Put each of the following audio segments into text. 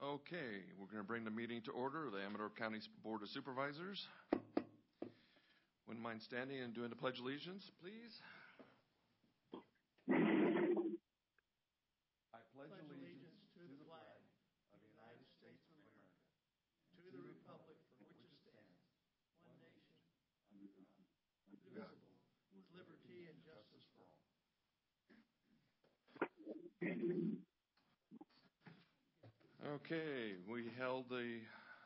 Okay, we're going to bring the meeting to order, the Amador County Board of Supervisors. Wouldn't mind standing and doing the Pledge of Allegiance, please. I pledge allegiance to the flag of the United States of America, to the republic for which it stands, one nation, under God, indivisible, with liberty and justice for all. Okay, we held the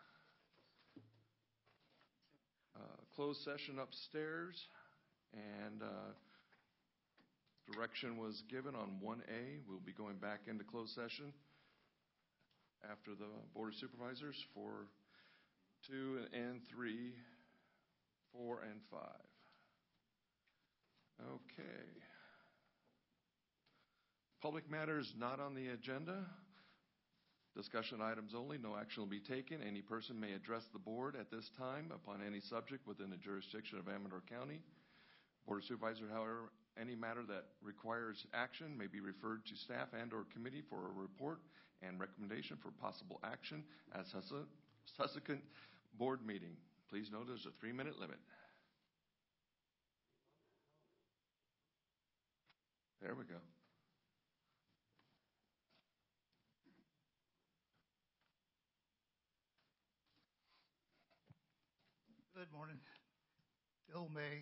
closed session upstairs, and direction was given on 1A. We'll be going back into closed session after the Board of Supervisors for 2 and 3, 4 and 5. Okay. Public matters not on the agenda. Discussion items only. No action will be taken. Any person may address the board at this time upon any subject within the jurisdiction of Amador County. Board of Supervisors, however, any matter that requires action may be referred to staff and or committee for a report and recommendation for possible action at subsequent board meeting. Please note there's a 3-minute limit. There we go. Good morning. Bill May,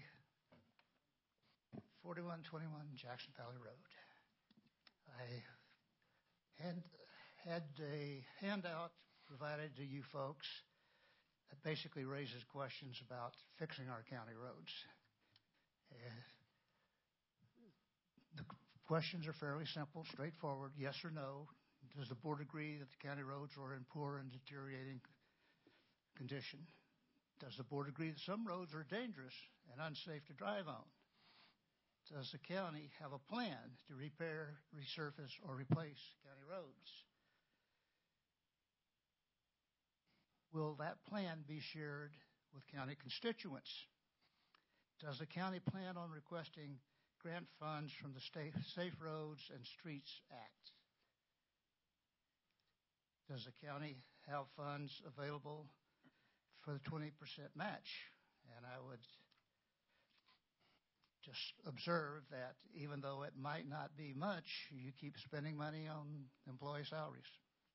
4121 Jackson Valley Road. I had a handout provided to you folks that basically raises questions about fixing our county roads. The questions are fairly simple, straightforward, yes or no. Does the board agree that the county roads are in poor and deteriorating condition? Does the board agree that some roads are dangerous and unsafe to drive on? Does the county have a plan to repair, resurface, or replace county roads? Will that plan be shared with county constituents? Does the county plan on requesting grant funds from the State Safe Roads and Streets Act? Does the county have funds available for the 20% match? And I would just observe that even though it might not be much, you keep spending money on employee salaries.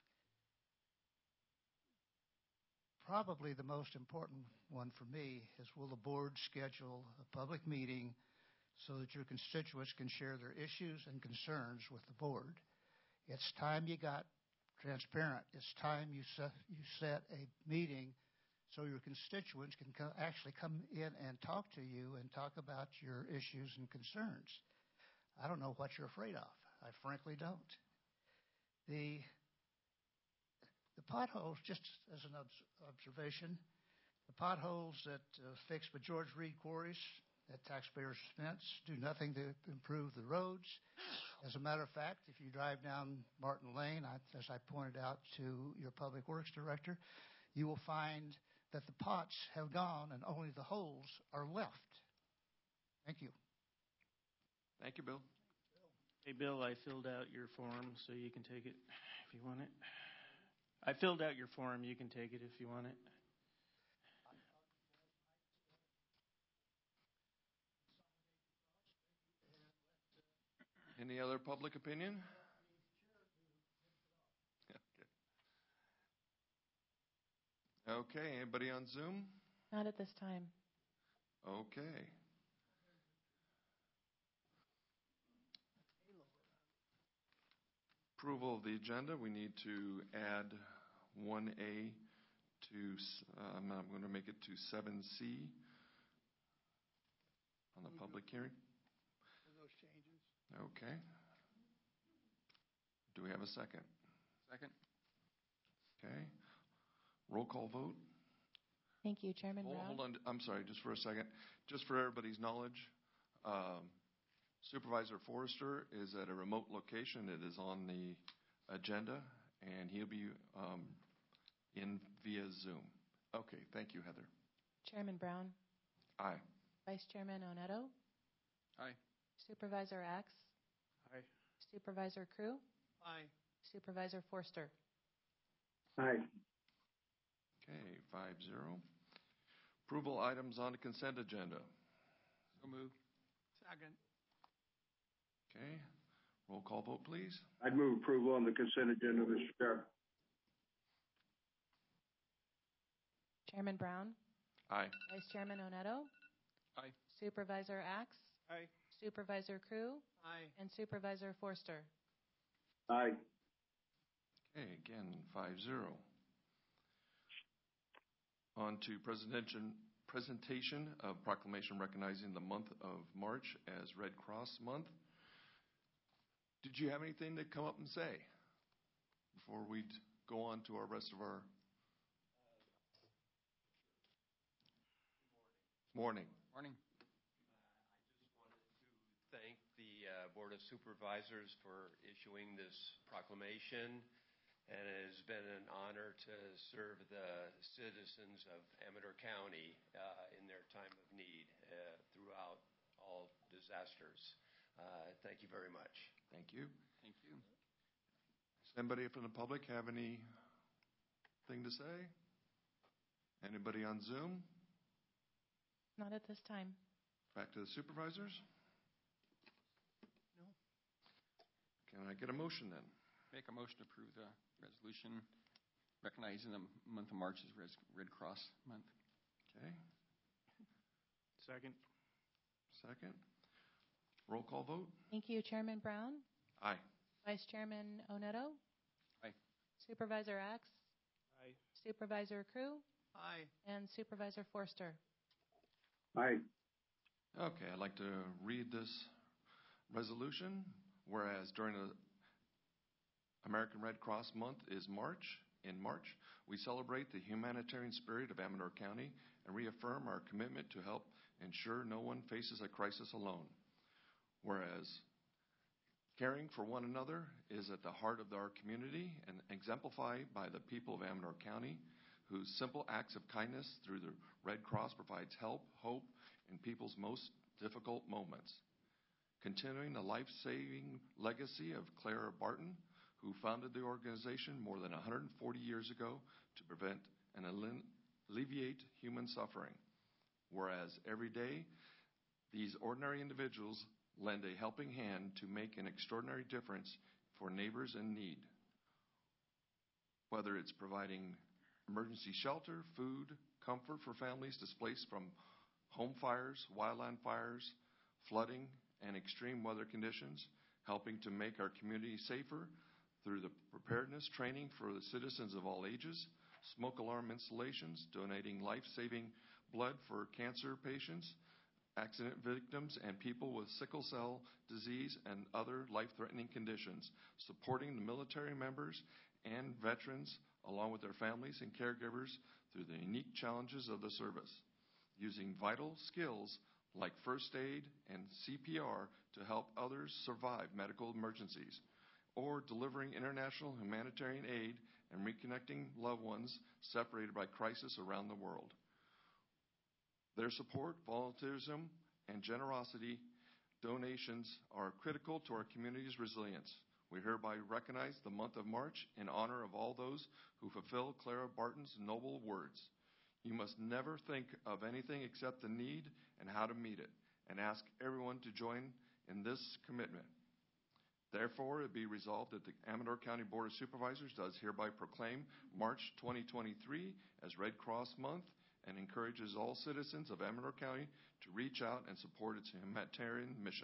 Probably the most important one for me is, will the board schedule a public meeting so that your constituents can share their issues and concerns with the board? It's time you got transparent. It's time you set a meeting so your constituents can actually come in and talk to you and talk about your issues and concerns. I don't know what you're afraid of. I frankly don't. The potholes, just as an observation, the potholes that fixed by George Reed quarries at taxpayers' expense do nothing to improve the roads. As a matter of fact, if you drive down Martin Lane, as I pointed out to your public works director, you will find that the pots have gone and only the holes are left. Thank you. Thank you, Bill. Hey, Bill, I filled out your form, so you can take it if you want it. I filled out your form. You can take it if you want it. Any other public opinion? Okay, anybody on Zoom? Not at this time. Okay. Approval of the agenda. We need to add 1A to, I'm going to make it to 7C on the public hearing. Those changes. Okay. Do we have a second? Second. Okay. Roll call vote. Thank you, Chairman Brown. Hold on. I'm sorry, just for a second. Just for everybody's knowledge, Supervisor Forrester is at a remote location. It is on the agenda, and he'll be in via Zoom. Okay. Thank you, Heather. Chairman Brown. Aye. Vice Chairman Onetto. Aye. Supervisor Axe. Aye. Supervisor Crew. Aye. Supervisor Forster. Aye. Okay, 5-0. Approval items on the consent agenda. So moved. Second. Okay, roll call vote, please. I'd move approval on the consent agenda, Mr. Chair. Chairman Brown, Aye. Vice Chairman Onetto, Aye. Supervisor Axe, Aye. Supervisor Crew, Aye. and Supervisor Forster. Aye. Okay, again, 5-0. On to presentation of proclamation recognizing the month of March as Red Cross Month. Did you have anything to come up and say before we go on to our rest of our morning? Morning. I just wanted to thank the Board of Supervisors for issuing this proclamation, and it has been an honor to serve the citizens of Amador County in their time of need throughout all disasters. Thank you very much. Thank you. Thank you. Does anybody from the public have anything to say? Anybody on Zoom? Not at this time. Back to the supervisors? No. Can I get a motion then? Make a motion to approve the resolution recognizing the month of March as Red Cross Month. Okay, Second. second. Roll call vote? Thank you, Chairman Brown, Aye. Vice Chairman Onetto, Aye. Supervisor Axe, Aye. Supervisor Crew, Aye. and Supervisor Forster. Aye. Okay, I'd like to read this resolution. Whereas during the American Red Cross Month is in March, we celebrate the humanitarian spirit of Amador County and reaffirm our commitment to help ensure no one faces a crisis alone. Whereas caring for one another is at the heart of our community and exemplified by the people of Amador County, whose simple acts of kindness through the Red Cross provides help, hope in people's most difficult moments. Continuing the life-saving legacy of Clara Barton, who founded the organization more than 140 years ago to prevent and alleviate human suffering. Whereas every day, these ordinary individuals lend a helping hand to make an extraordinary difference for neighbors in need. Whether it's providing emergency shelter, food, comfort for families displaced from home fires, wildland fires, flooding, and extreme weather conditions, helping to make our community safer through the preparedness training for the citizens of all ages, smoke alarm installations, donating life-saving blood for cancer patients, accident victims, and people with sickle cell disease and other life-threatening conditions, supporting the military members and veterans along with their families and caregivers through the unique challenges of the service, using vital skills like first aid and CPR to help others survive medical emergencies, or delivering international humanitarian aid and reconnecting loved ones separated by crisis around the world. Their support, volunteerism, and generosity donations are critical to our community's resilience. We hereby recognize the month of March in honor of all those who fulfill Clara Barton's noble words. You must never think of anything except the need and how to meet it, and ask everyone to join in this commitment. Therefore, it be resolved that the Amador County Board of Supervisors does hereby proclaim March 2023 as Red Cross Month and encourages all citizens of Amador County to reach out and support its humanitarian mission.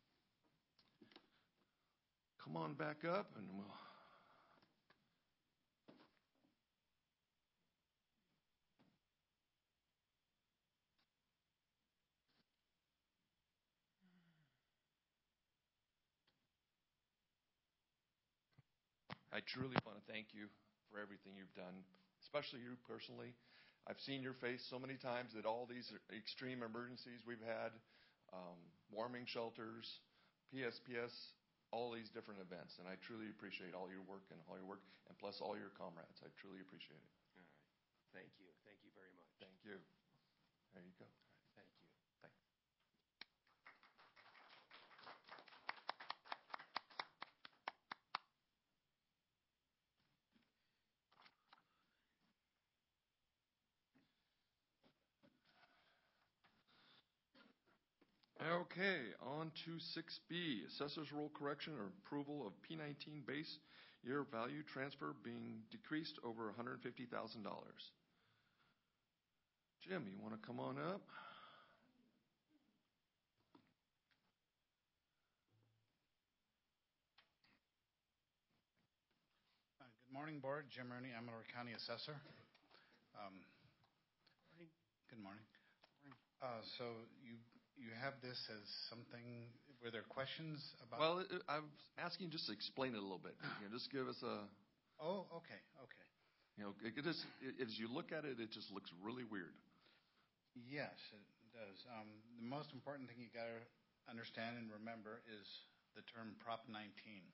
Come on back up and we'll... I truly want to thank you for everything you've done, especially you personally. I've seen your face so many times at all these extreme emergencies we've had, warming shelters, PSPS, all these different events, and I truly appreciate all your work and plus all your comrades. I truly appreciate it. All right. Thank you. Thank you very much. Thank you. There you go. Thank you. Thanks. Okay, on to 6B, Assessor's Roll Correction or Approval of P19 Base Year Value Transfer being decreased over $150,000. Jim, you want to come on up? Good morning, Board. Jim Rooney, Amador County Assessor. Good morning. So you have this as something, were there questions about? Well, I'm asking just to explain it a little bit. Just give us a... Oh, okay. As you look at it, it just looks really weird. Yes, it does. The most important thing you got to understand and remember is the term Prop 19,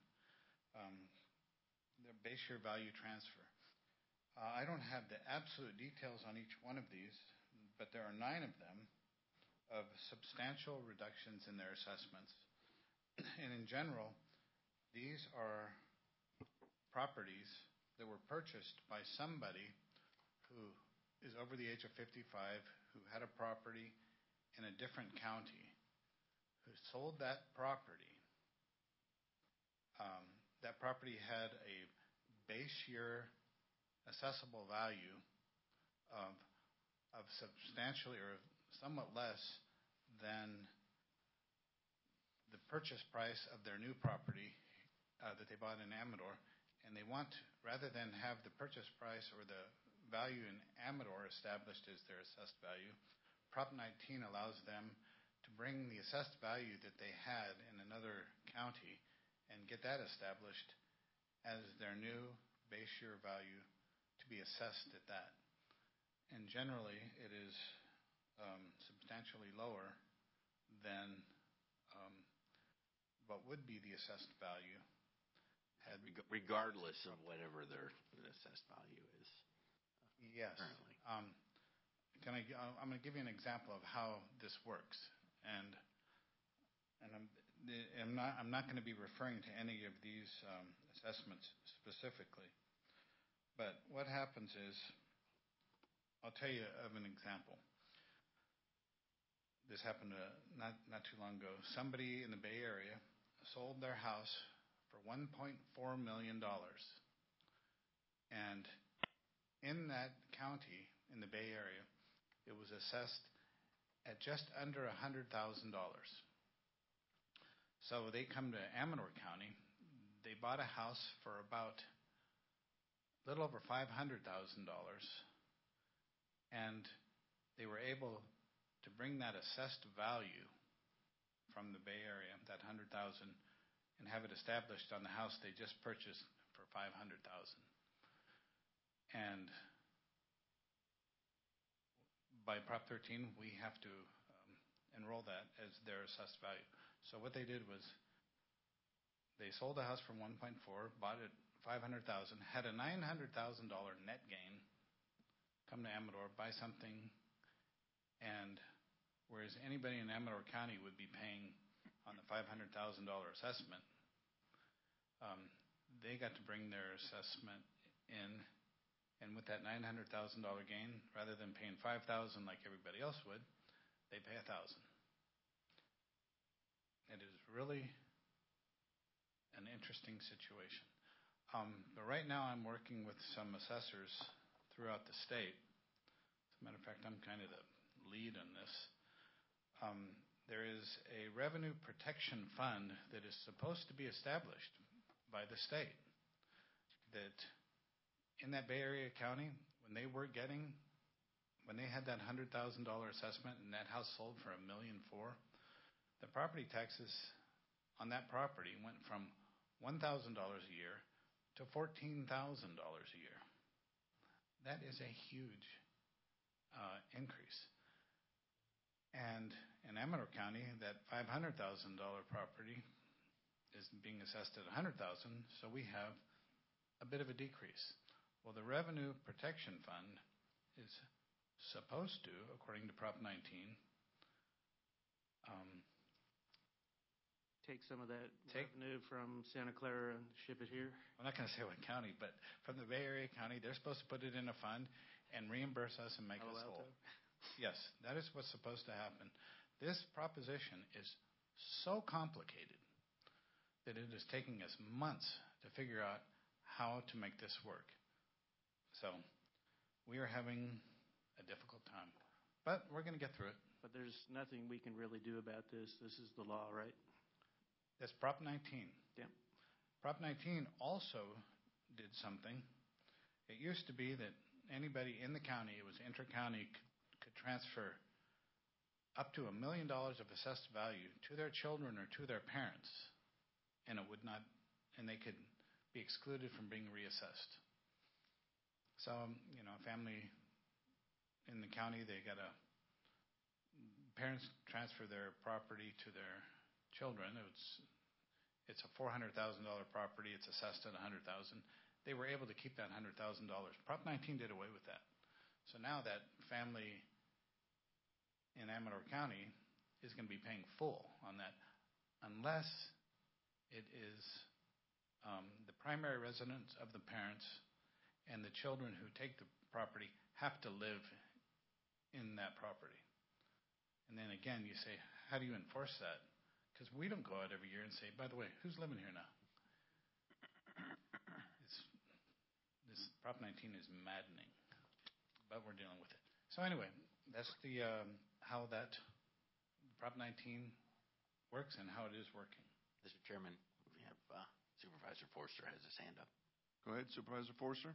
the base year value transfer. I don't have the absolute details on each one of these, but there are 9 of them of substantial reductions in their assessments. And in general, these are properties that were purchased by somebody who is over the age of 55, who had a property in a different county, who sold that property. That property had a base year assessable value of substantially or somewhat less than the purchase price of their new property that they bought in Amador. And they want, rather than have the purchase price or the value in Amador established as their assessed value, Prop 19 allows them to bring the assessed value that they had in another county and get that established as their new base year value to be assessed at that. And generally, it is substantially lower than what would be the assessed value. Regardless of whatever their assessed value is. Yes. Currently. I'm going to give you an example of how this works, and I'm not going to be referring to any of these assessments specifically. But what happens is, I'll tell you of an example. This happened not too long ago. Somebody in the Bay Area sold their house for $1.4 million. And in that county, in the Bay Area, it was assessed at just under $100,000. So they come to Amador County. They bought a house for about a little over $500,000. And they were able to bring that assessed value from the Bay Area, that $100,000, and have it established on the house they just purchased for $500,000. And by Prop 13, we have to enroll that as their assessed value. So what they did was they sold the house for 1.4, bought it $500,000, had a $900,000 net gain, come to Amador, buy something, and whereas anybody in Amador County would be paying on the $500,000 assessment, they got to bring their assessment in, and with that $900,000 gain, rather than paying $5,000 like everybody else would, they pay $1,000. It is really an interesting situation. But right now I'm working with some assessors throughout the state. As a matter of fact, I'm kind of the lead on this. There is a revenue protection fund that is supposed to be established by the state that in that Bay Area county, when they had that $100,000 assessment and that house sold for $1.4 million, the property taxes on that property went from $1,000 a year to $14,000 a year. That is a huge increase. And in Amador County, that $500,000 property is being assessed at $100,000, so we have a bit of a decrease. Well, the Revenue Protection Fund is supposed to, according to Prop 19, take some of that revenue from Santa Clara and ship it here? I'm not going to say what county, but from the Bay Area County, they're supposed to put it in a fund and reimburse us and make us whole. Yes, that is what's supposed to happen. This proposition is so complicated that it is taking us months to figure out how to make this work. So we are having a difficult time, but we're going to get through it. But there's nothing we can really do about this. This is the law, right? That's Prop 19. Yeah. Prop 19 also did something. It used to be that anybody in the county, it was inter-county, could transfer up to $1 million of assessed value to their children or to their parents, and they could be excluded from being reassessed. So, a family in the county, parents transfer their property to their children. It's a $400,000 property. It's assessed at $100,000. They were able to keep that $100,000. Prop 19 did away with that. So now that family in Amador County is going to be paying full on that, unless it is the primary residence of the parents and the children who take the property have to live in that property. And then again, you say, how do you enforce that? Because we don't go out every year and say, by the way, who's living here now? This Prop 19 is maddening, but we're dealing with it. So anyway, that's the how that Prop 19 works and how it is working. Mr. Chairman, we have Supervisor Forster has his hand up. Go ahead, Supervisor Forster.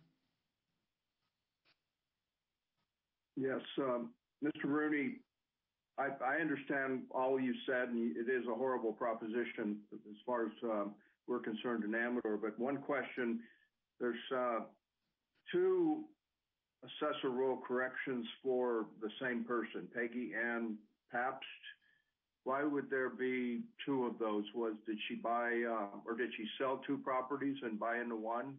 Yes, Mr. Rooney, I understand all you said, and it is a horrible proposition as far as we're concerned in Amador. But one question, there's two assessor roll corrections for the same person, Peggy Ann Pabst. Why would there be two of those? Did she buy or did she sell two properties and buy into one?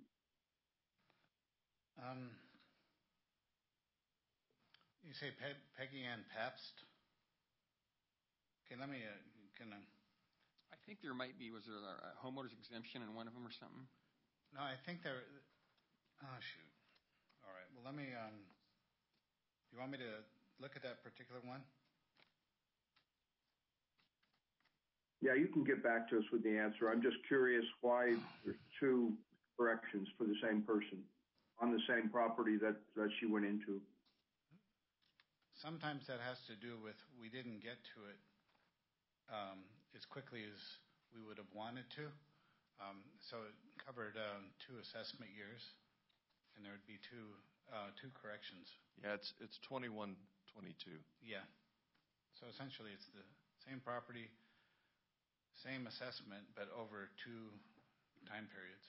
You say Peggy Ann Pabst? Okay, let me, I think there might be, was there a homeowner's exemption in one of them or something? No, I think there, oh, shoot. All right, well, let me, you want me to look at that particular one? Yeah, you can get back to us with the answer. I'm just curious why there's two corrections for the same person on the same property that she went into. Sometimes that has to do with we didn't get to it as quickly as we would have wanted to. So it covered 2 assessment years, and there would be two corrections. Yeah, it's 21, 22. Yeah. So essentially it's the same property, same assessment, but over 2 time periods.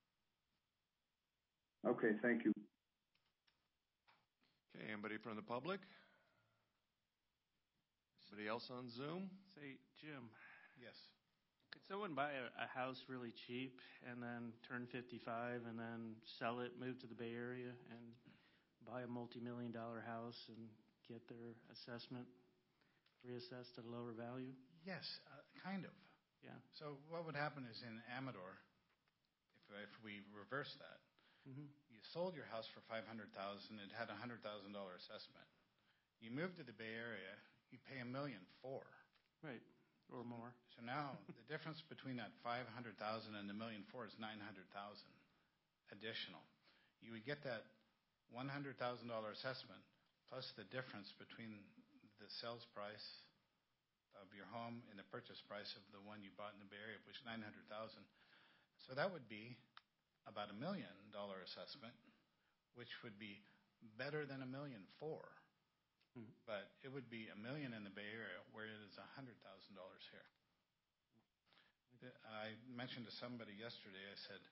Okay, thank you. Okay, anybody from the public? Anybody else on Zoom? Say, Jim, Yes. could someone buy a house really cheap and then turn 55 and then sell it, move to the Bay Area, and buy a multi-million-dollar house and get their assessment reassessed at a lower value? Yes, kind of. Yeah. So what would happen is in Amador, if we reverse that, Mm-hmm. you sold your house for $500,000. It had a $100,000 assessment. You moved to the Bay Area, you pay $1.4 million. Right, or more. So now the difference between that $500,000 and the $1.4 million is $900,000 additional. You would get that $100,000 assessment plus the difference between the sales price of your home and the purchase price of the one you bought in the Bay Area, which is $900,000. So that would be about $1 million assessment, which would be better than $1.4 million. But it would be $1 million in the Bay Area, where it is $100,000 here. I mentioned to somebody yesterday, I said,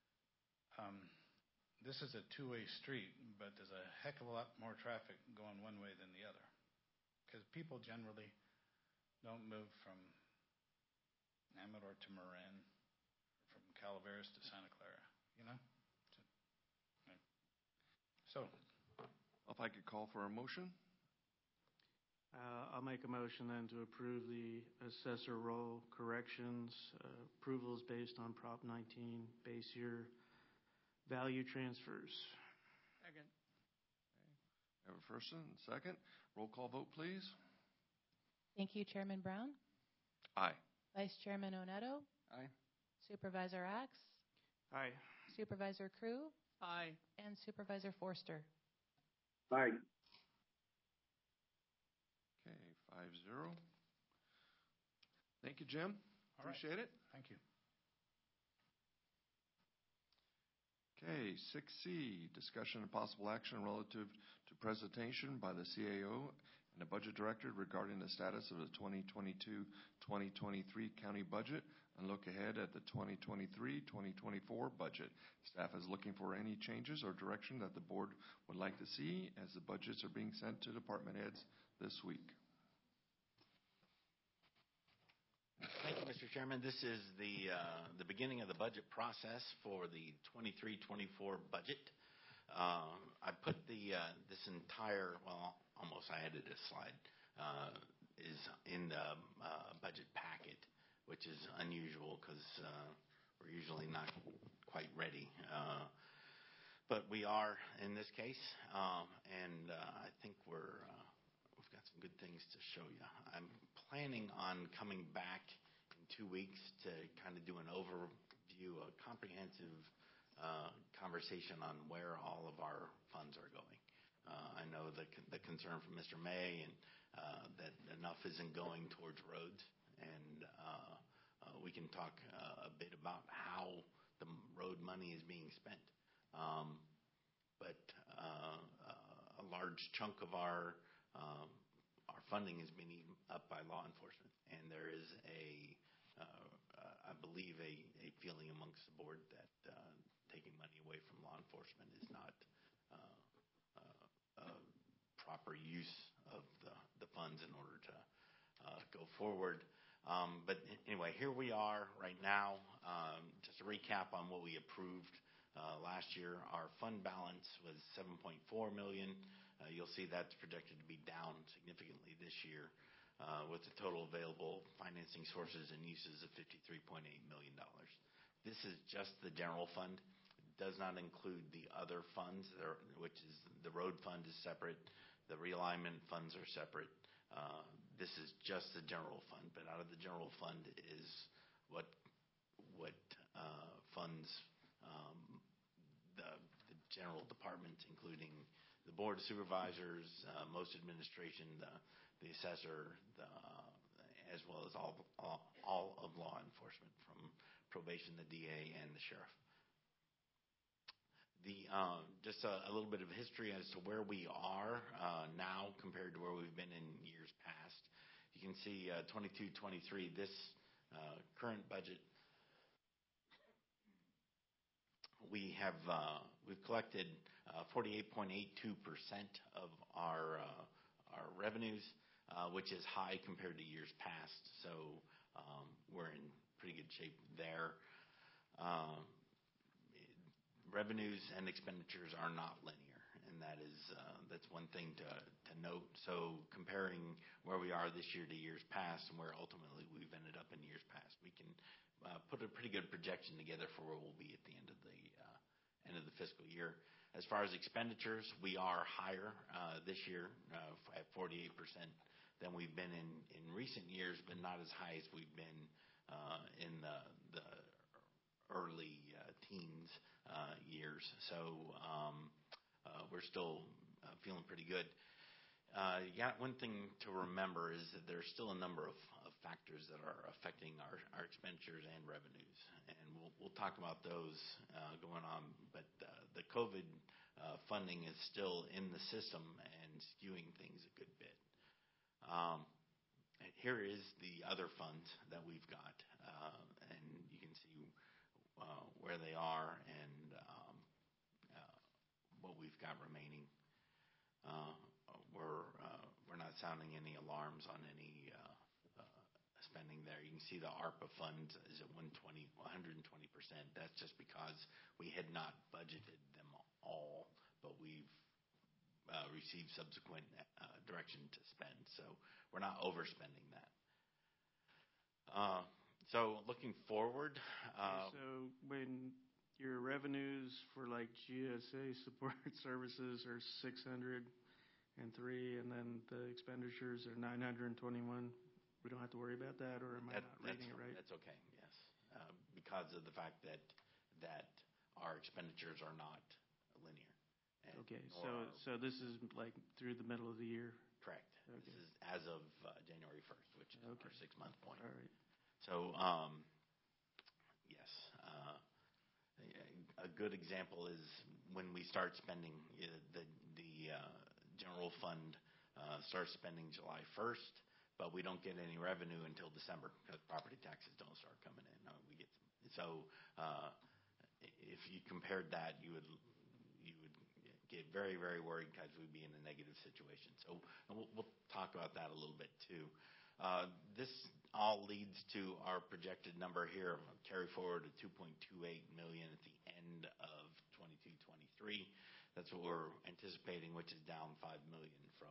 this is a two-way street, but there's a heck of a lot more traffic going one way than the other. Because people generally don't move from Amador to Marin, from Calaveras to Santa Clara, you know? So, If I could call for a motion? I'll make a motion then to approve the assessor roll corrections. Approvals based on Prop 19 base year value transfers. Second. Okay. I have a first and second. Roll call vote, please. Thank you, Chairman Brown. Aye. Vice Chairman Oneto. Aye. Supervisor Axe. Aye. Supervisor Crew. Aye. And Supervisor Forster. Aye. Okay, 5-0. Thank you, Jim. All right. Appreciate it. Thank you. Okay, 6C, discussion and possible action relative to presentation by the CAO and the Budget Director regarding the status of the 2022-2023 county budget and look ahead at the 2023-2024 budget. Staff is looking for any changes or direction that the board would like to see as the budgets are being sent to department heads this week. Thank you, Mr. Chairman. This is the beginning of the budget process for the 23-24 budget. I put this entire, well, almost I added a slide, is in the budget packet, which is unusual because we're usually not quite ready. But we are in this case, and I think we've got some good things to show you. I'm planning on coming back in 2 weeks to kind of do an overview, a comprehensive conversation on where all of our funds are going. I know the concern from Mr. May and that enough isn't going towards roads, and we can talk a bit about how the road money is being spent. But a large chunk of our funding is being eaten up by law enforcement, and there is I believe a feeling amongst the board that taking money away from law enforcement is not proper use of the funds in order to go forward. But anyway, here we are right now. Just a recap on what we approved last year. Our fund balance was $7.4 million. You'll see that's projected to be down significantly this year with the total available financing sources and uses of $53.8 million. This is just the general fund. It does not include the other funds, which is the road fund is separate. The realignment funds are separate. This is just the general fund, but out of the general fund is what funds the general departments, including the Board of Supervisors, most administration, the assessor, as well as all of law enforcement, from probation, the DA, and the sheriff. Just a little bit of history as to where we are now compared to where we've been in years past. You can see 22-23, this current budget, we've collected 48.82% of our revenues, which is high compared to years past. So we're in pretty good shape there. Revenues and expenditures are not linear, and that's one thing to note. So comparing where we are this year to years past and where ultimately we've ended up in years past, we can put a pretty good projection together for where we'll be at the end of the fiscal year. As far as expenditures, we are higher this year at 48% than we've been in recent years, but not as high as we've been in the early teens years. So we're still feeling pretty good. One thing to remember is that there's still a number of factors that are affecting our expenditures and revenues, and we'll talk about those going on. But the COVID funding is still in the system and skewing things a good bit. Here is the other funds that we've got, and you can see where they are and what we've got remaining. We're not sounding any alarms on any spending there. You can see the ARPA funds is at 120%. That's just because we had not budgeted them all, but we've received subsequent direction to spend. So we're not overspending that. So looking forward. So when your revenues for like GSA support services are 603, and then the expenditures are 921, we don't have to worry about that, or am I not reading it right? That's okay, yes. Because of the fact that our expenditures are not linear. Okay, so this is like through the middle of the year? Correct. Okay. This is as of January 1st, which is our 6-month point. All right. So, yes. A good example is when we start spending, the general fund starts spending July 1st, but we don't get any revenue until December because property taxes don't start coming in. If you compared that, you would get very, very worried because we'd be in a negative situation. So we'll talk about that a little bit too. This all leads to our projected number here, carry forward to $2.28 million at the end of 22-23. That's what we're anticipating, which is down $5 million from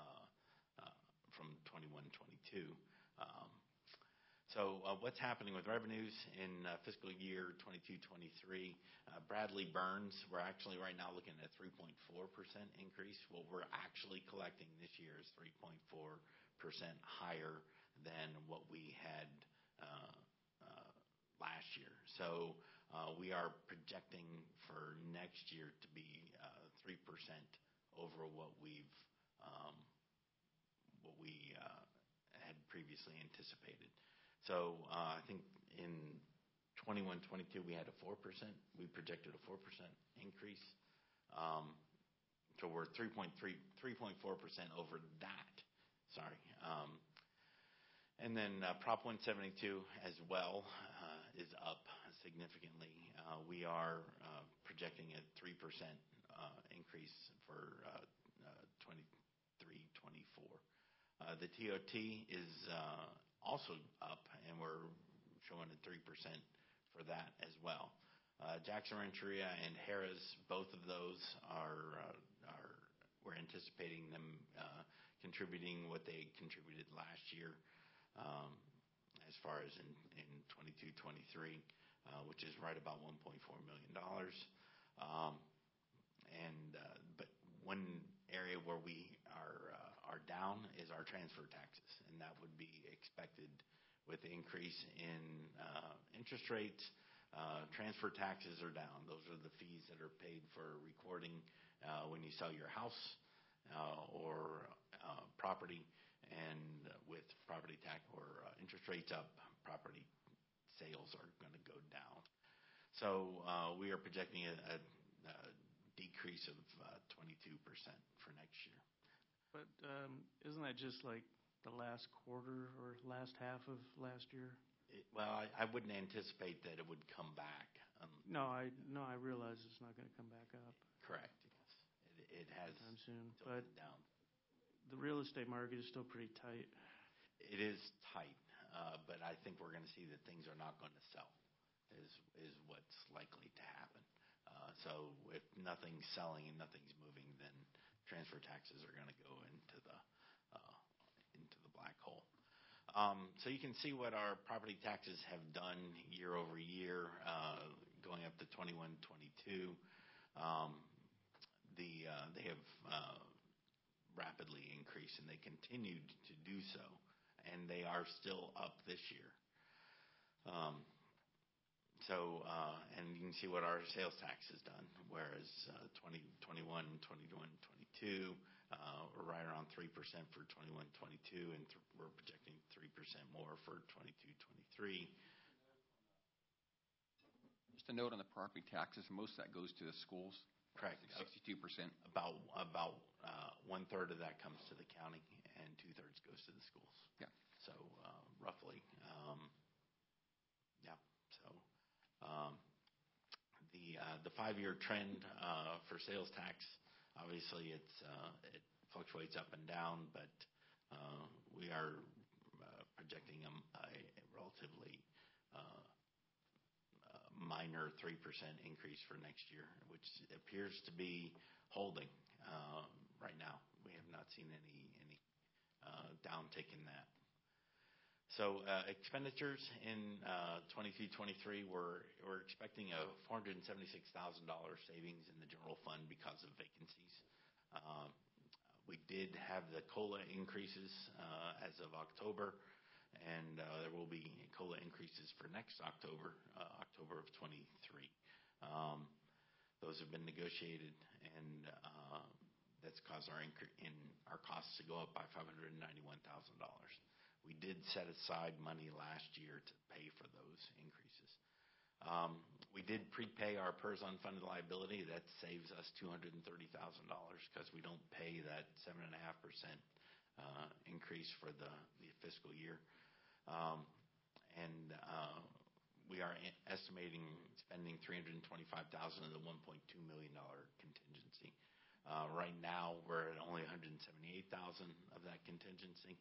21-22. So what's happening with revenues in fiscal year 22-23? Bradley Burns, we're actually right now looking at a 3.4% increase. What we're actually collecting this year is 3.4% higher than what we had last year. So we are projecting for next year to be 3% over what we had previously anticipated. So I think in 21-22 we had a 4%. We projected a 4% increase. So we're 3.4% over that. Sorry. And then Prop 172 as well is up significantly. We are projecting a 3% increase for 23-24. The TOT is also up, and we're showing a 3% for that as well. Jackson Rancheria and Harrah's, both of those we're anticipating them contributing what they contributed last year, as far as in 22-23, which is right about $1.4 million. But one area where we are down is our transfer taxes, and that would be expected with the increase in interest rates. Transfer taxes are down. Those are the fees that are paid for recording when you sell your house or property, and with property tax or interest rates up, property sales are going to go down. So we are projecting a decrease of 22% for next year. But isn't that just like the last quarter or last half of last year? I wouldn't anticipate that it would come back. No, I realize it's not going to come back up. Correct. Yes, it has Time soon, but but down. The real estate market is still pretty tight. It is tight, but I think we're going to see that things are not going to sell. Is what's likely to happen. So if nothing's selling and nothing's moving, then transfer taxes are going to go into the black hole. So you can see what our property taxes have done year over year, going up to 21-22. They have rapidly increased, and they continued to do so, and they are still up this year. And you can see what our sales tax has done, whereas 2021, 22, we're right around 3% for 21-22, and we're projecting 3% more for 22-23. Just a note on the property taxes, most of that goes to the schools. Correct. 62%. About 1/3 of that comes to the county, and 2/3 goes to the schools. Yeah. So roughly, yeah. So the 5-year trend for sales tax, obviously it fluctuates up and down, but we are projecting a relatively minor 3% increase for next year, which appears to be holding right now. We have not seen any downtick in that. So expenditures in 22-23, we're expecting a $476,000 savings in the general fund because of vacancies. We did have the COLA increases as of October. and there will be COLA increases for next October, October of '23. Those have been negotiated, and that's caused our costs to go up by $591,000. We did set aside money last year to pay for those increases. We did prepay our PERS unfunded liability. That saves us $230,000 because we don't pay that 7.5% increase for the fiscal year. We are estimating spending $325,000 of the $1.2 million contingency. Right now, we're at only $178,000 of that contingency.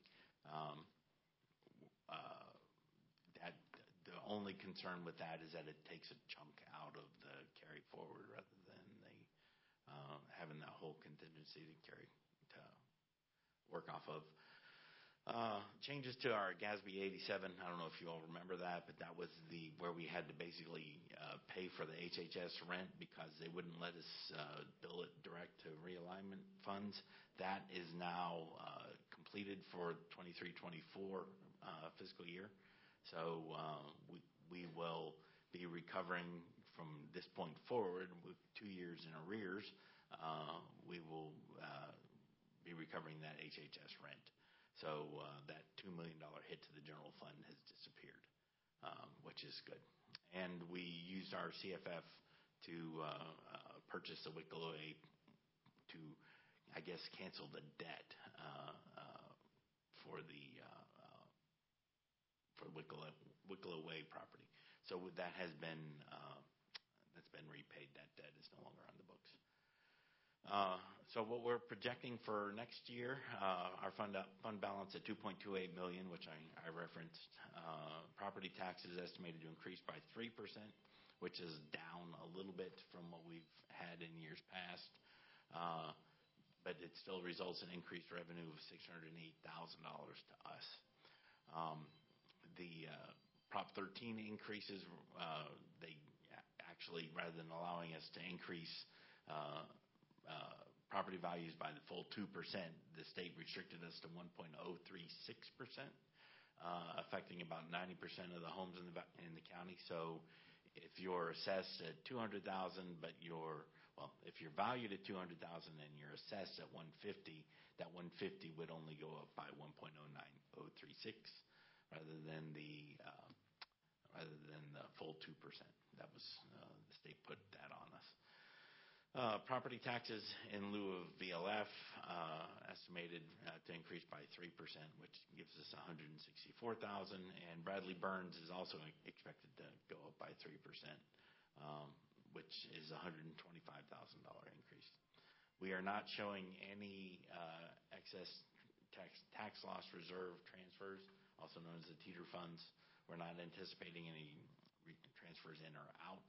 The only concern with that is that it takes a chunk out of the carry forward rather than having that whole contingency to work off of. Changes to our GASB 87. I don't know if you all remember that, but that was where we had to basically pay for the HHS rent because they wouldn't let us bill it direct to realignment funds. That is now completed for 23-24 fiscal year. So we will be recovering from this point forward with 2 years in arrears. We will be recovering that HHS rent. So that $2 million hit to the general fund has disappeared, which is good. And we used our CFF to purchase the Wicklow to, I guess, cancel the debt for the Wicklow Way property. So that has been that's been repaid. That debt is no longer on the books. So what we're projecting for next year, our fund balance at $2.28 million, which I referenced. Property taxes estimated to increase by 3%, which is down a little bit from what we've had in years past. But it still results in increased revenue of $608,000 to us. The Prop 13 increases, they actually, rather than allowing us to increase property values by the full 2%, the state restricted us to 1.036%, affecting about 90% of the homes in the county. So if you're assessed at $200,000, but if you're valued at $200,000 and you're assessed at $150,000, that $150,000 would only go up by 1.036 rather than the full 2%. That was the state put that on us. Property taxes in lieu of VLF estimated to increase by 3%, which gives us $164,000. And Bradley Burns is also expected to go up by 3%, which is $125,000 increase. We are not showing any excess tax loss reserve transfers, also known as the teeter funds. We're not anticipating any transfers in or out.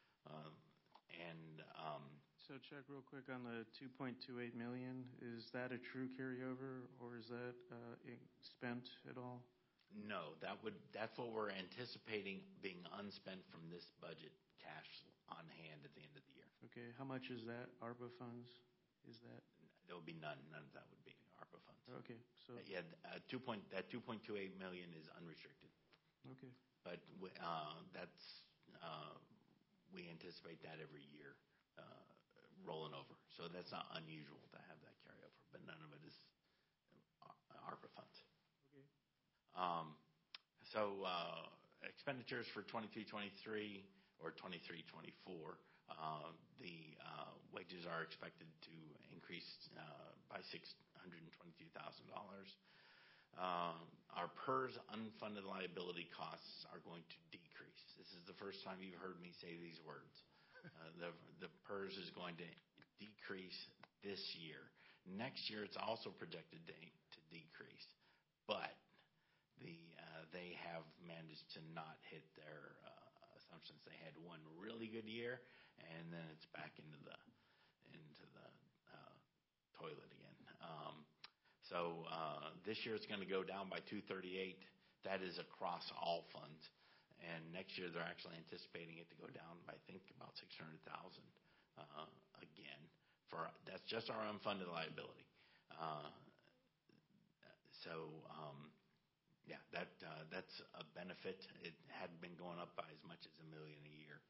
So check real quick on the $2.28 million. Is that a true carryover, or is that spent at all? No, that's what we're anticipating being unspent from this budget cash on hand at the end of the year. Okay, how much is that? ARPA funds? Is that? There will be none. None of that would be ARPA funds. Okay, so yeah, that $2.28 million is unrestricted. Okay, but we anticipate that every year rolling over. So that's not unusual to have that carryover, but none of it is ARPA funds. Okay. So expenditures for 22-23 or 23-24, the wages are expected to increase by $622,000. Our PERS unfunded liability costs are going to decrease. This is the first time you've heard me say these words. The PERS is going to decrease this year. Next year, it's also projected to decrease, but they have managed to not hit their assumptions. They had one really good year, and then it's back into the toilet again. So this year it's going to go down by $238,000. That is across all funds. And next year they're actually anticipating it to go down by, I think, about $600,000 again. That's just our unfunded liability. So Yeah, that's a benefit. It had been going up by as much as $1 million a year.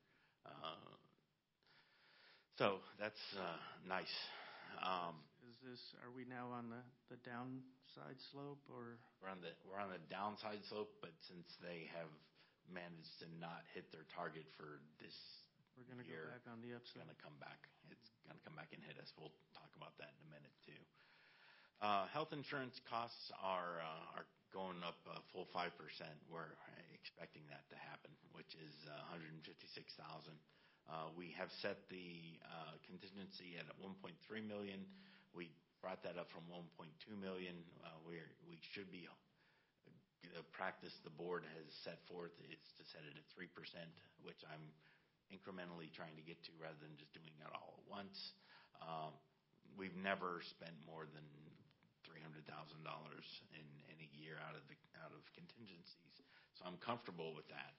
So that's nice. Are we now on the downside slope, or? We're on the downside slope, but since they have managed to not hit their target for this We're going to go back on the upside. It's going to come back. It's going to come back and hit us. We'll talk about that in a minute too. Health insurance costs are going up a full 5%. We're expecting that to happen, which is $156,000. We have set the contingency at $1.3 million. We brought that up from $1.2 million. We should be the practice the board has set forth is to set it at 3%, which I'm incrementally trying to get to rather than just doing it all at once. We've never spent more than $300,000 in any year out of contingencies, so I'm comfortable with that.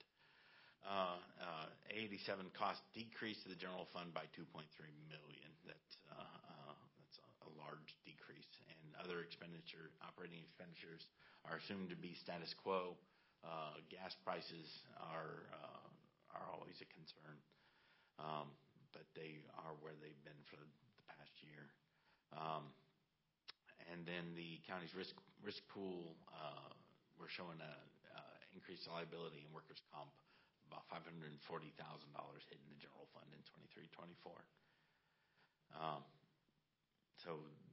A87 cost decreased to the general fund by $2.3 million. That's a large decrease. And other operating expenditures are assumed to be status quo. Gas prices are always a concern, but they are where they've been for the past year. And then the county's risk pool, we're showing a increased liability in workers' comp, about $540,000 hitting the general fund in 23-24. So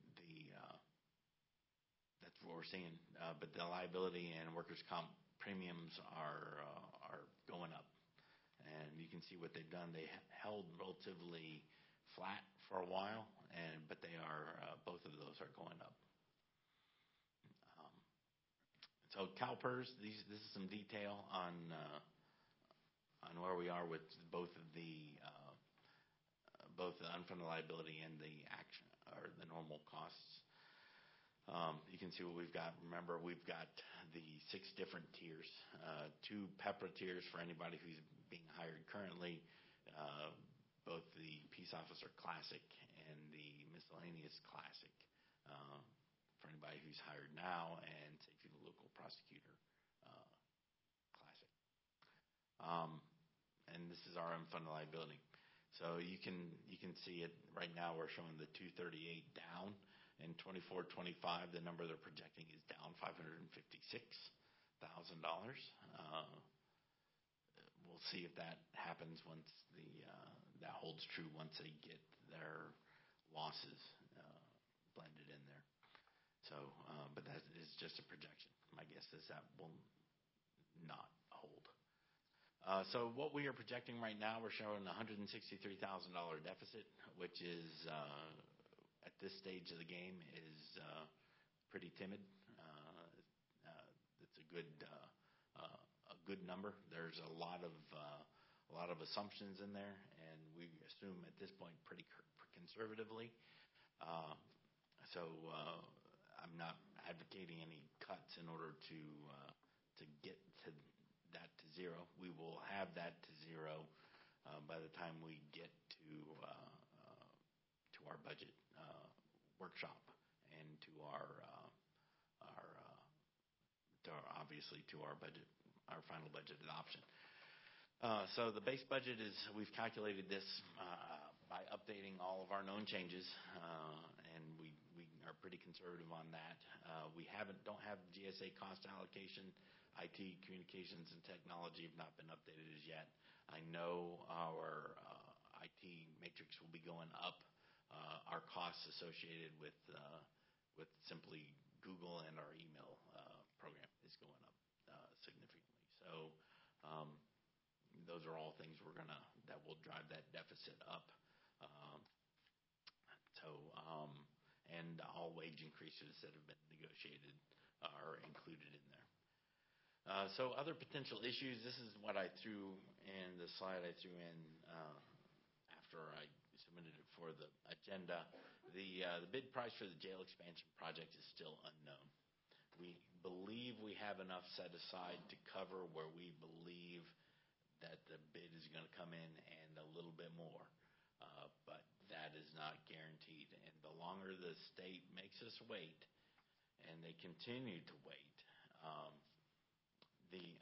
that's what we're seeing. But the liability and workers' comp premiums are going up. And you can see what they've done. They held relatively flat for a while, but they are both of those are going up. So CalPERS, this is some detail on where we are with both the unfunded liability and the action or the normal costs. You can see what we've got. Remember, we've got the 6 different tiers, 2 PEPRA tiers for anybody who's being hired currently, both the Peace Officer Classic and the Miscellaneous Classic for anybody who's hired now, and Safety of the Local Prosecutor Classic. And this is our unfunded liability. So you can see it right now. We're showing the 238 down. In 24-25, the number they're projecting is down $556,000. We'll see if that happens once that holds true once they get their losses blended in there. So, but that is just a projection. My guess is that will not hold. So what we are projecting right now, we're showing a $163,000 deficit, which is at this stage of the game is pretty timid. It's a good number. There's a lot of assumptions in there, and we assume at this point pretty conservatively. So I'm not advocating any cuts in order to get to that to zero. We will have that to zero by the time we get to our budget workshop and to obviously to our budget, our final budget adoption. So the base budget is, we've calculated this by updating all of our known changes, and we are pretty conservative on that. We don't have GSA cost allocation. IT, communications, and technology have not been updated as yet. I know our IT matrix will be going up. Our costs associated with simply Google and our email program is going up significantly. So those are all things that will drive that deficit up. And all wage increases that have been negotiated are included in there. So other potential issues, this is what I threw in the slide I threw in after I submitted it for the agenda. The bid price for the jail expansion project is still unknown. We believe we have enough set aside to cover where we believe that the bid is going to come in and a little bit more. But that is not guaranteed. And the longer the state makes us wait, and they continue to wait, the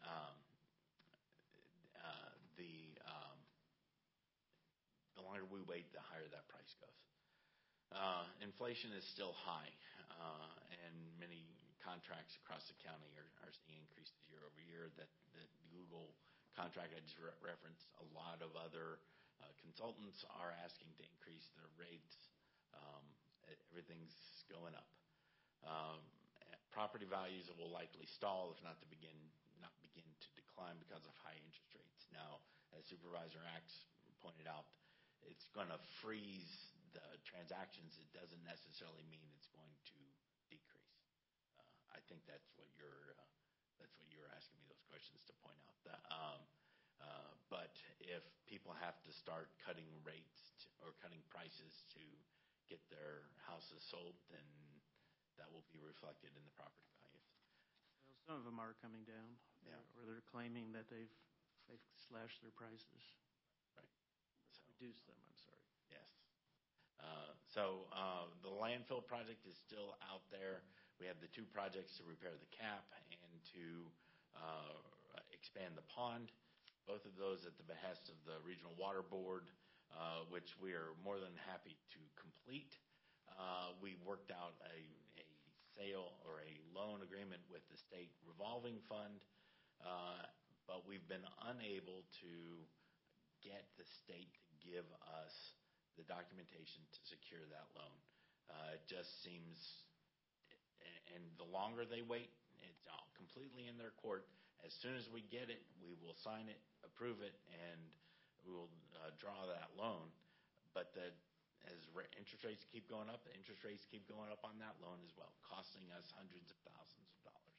longer we wait, the higher that price goes. Inflation is still high, and many contracts across the county are seeing increases year over year. That Google contract I just referenced, a lot of other consultants are asking to increase their rates. Everything's going up. Property values will likely stall, if not begin to decline because of high interest rates. Now, as Supervisor Axe pointed out, it's going to freeze the transactions. It doesn't necessarily mean it's going to decrease. I think that's what you're asking me those questions to point out. But if people have to start cutting rates or cutting prices to get their houses sold, then that will be reflected in the property values. Well, some of them are coming down, Yeah. or they're claiming that they've slashed their prices. Right. So, Reduced them. I'm sorry. yes. So the landfill project is still out there. We have the two projects to repair the cap and to expand the pond. Both of those at the behest of the Regional Water Board, which we are more than happy to complete. We worked out a sale or a loan agreement with the state revolving fund, but we've been unable to get the state to give us the documentation to secure that loan. It just seems, and the longer they wait, it's all completely in their court. As soon as we get it, we will sign it, approve it, and we will draw that loan. But as interest rates keep going up, the interest rates keep going up on that loan as well, costing us hundreds of thousands of dollars.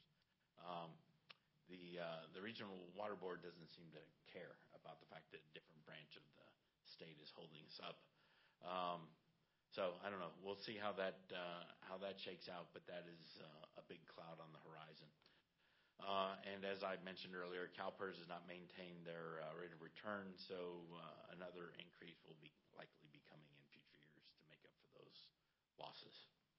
The Regional Water Board doesn't seem to care about the fact that a different branch of the state is holding us up. So I don't know. We'll see how that shakes out, but that is a big cloud on the horizon. And as I mentioned earlier, CalPERS has not maintained their rate of return, so another increase will likely be coming in future years to make up for those losses.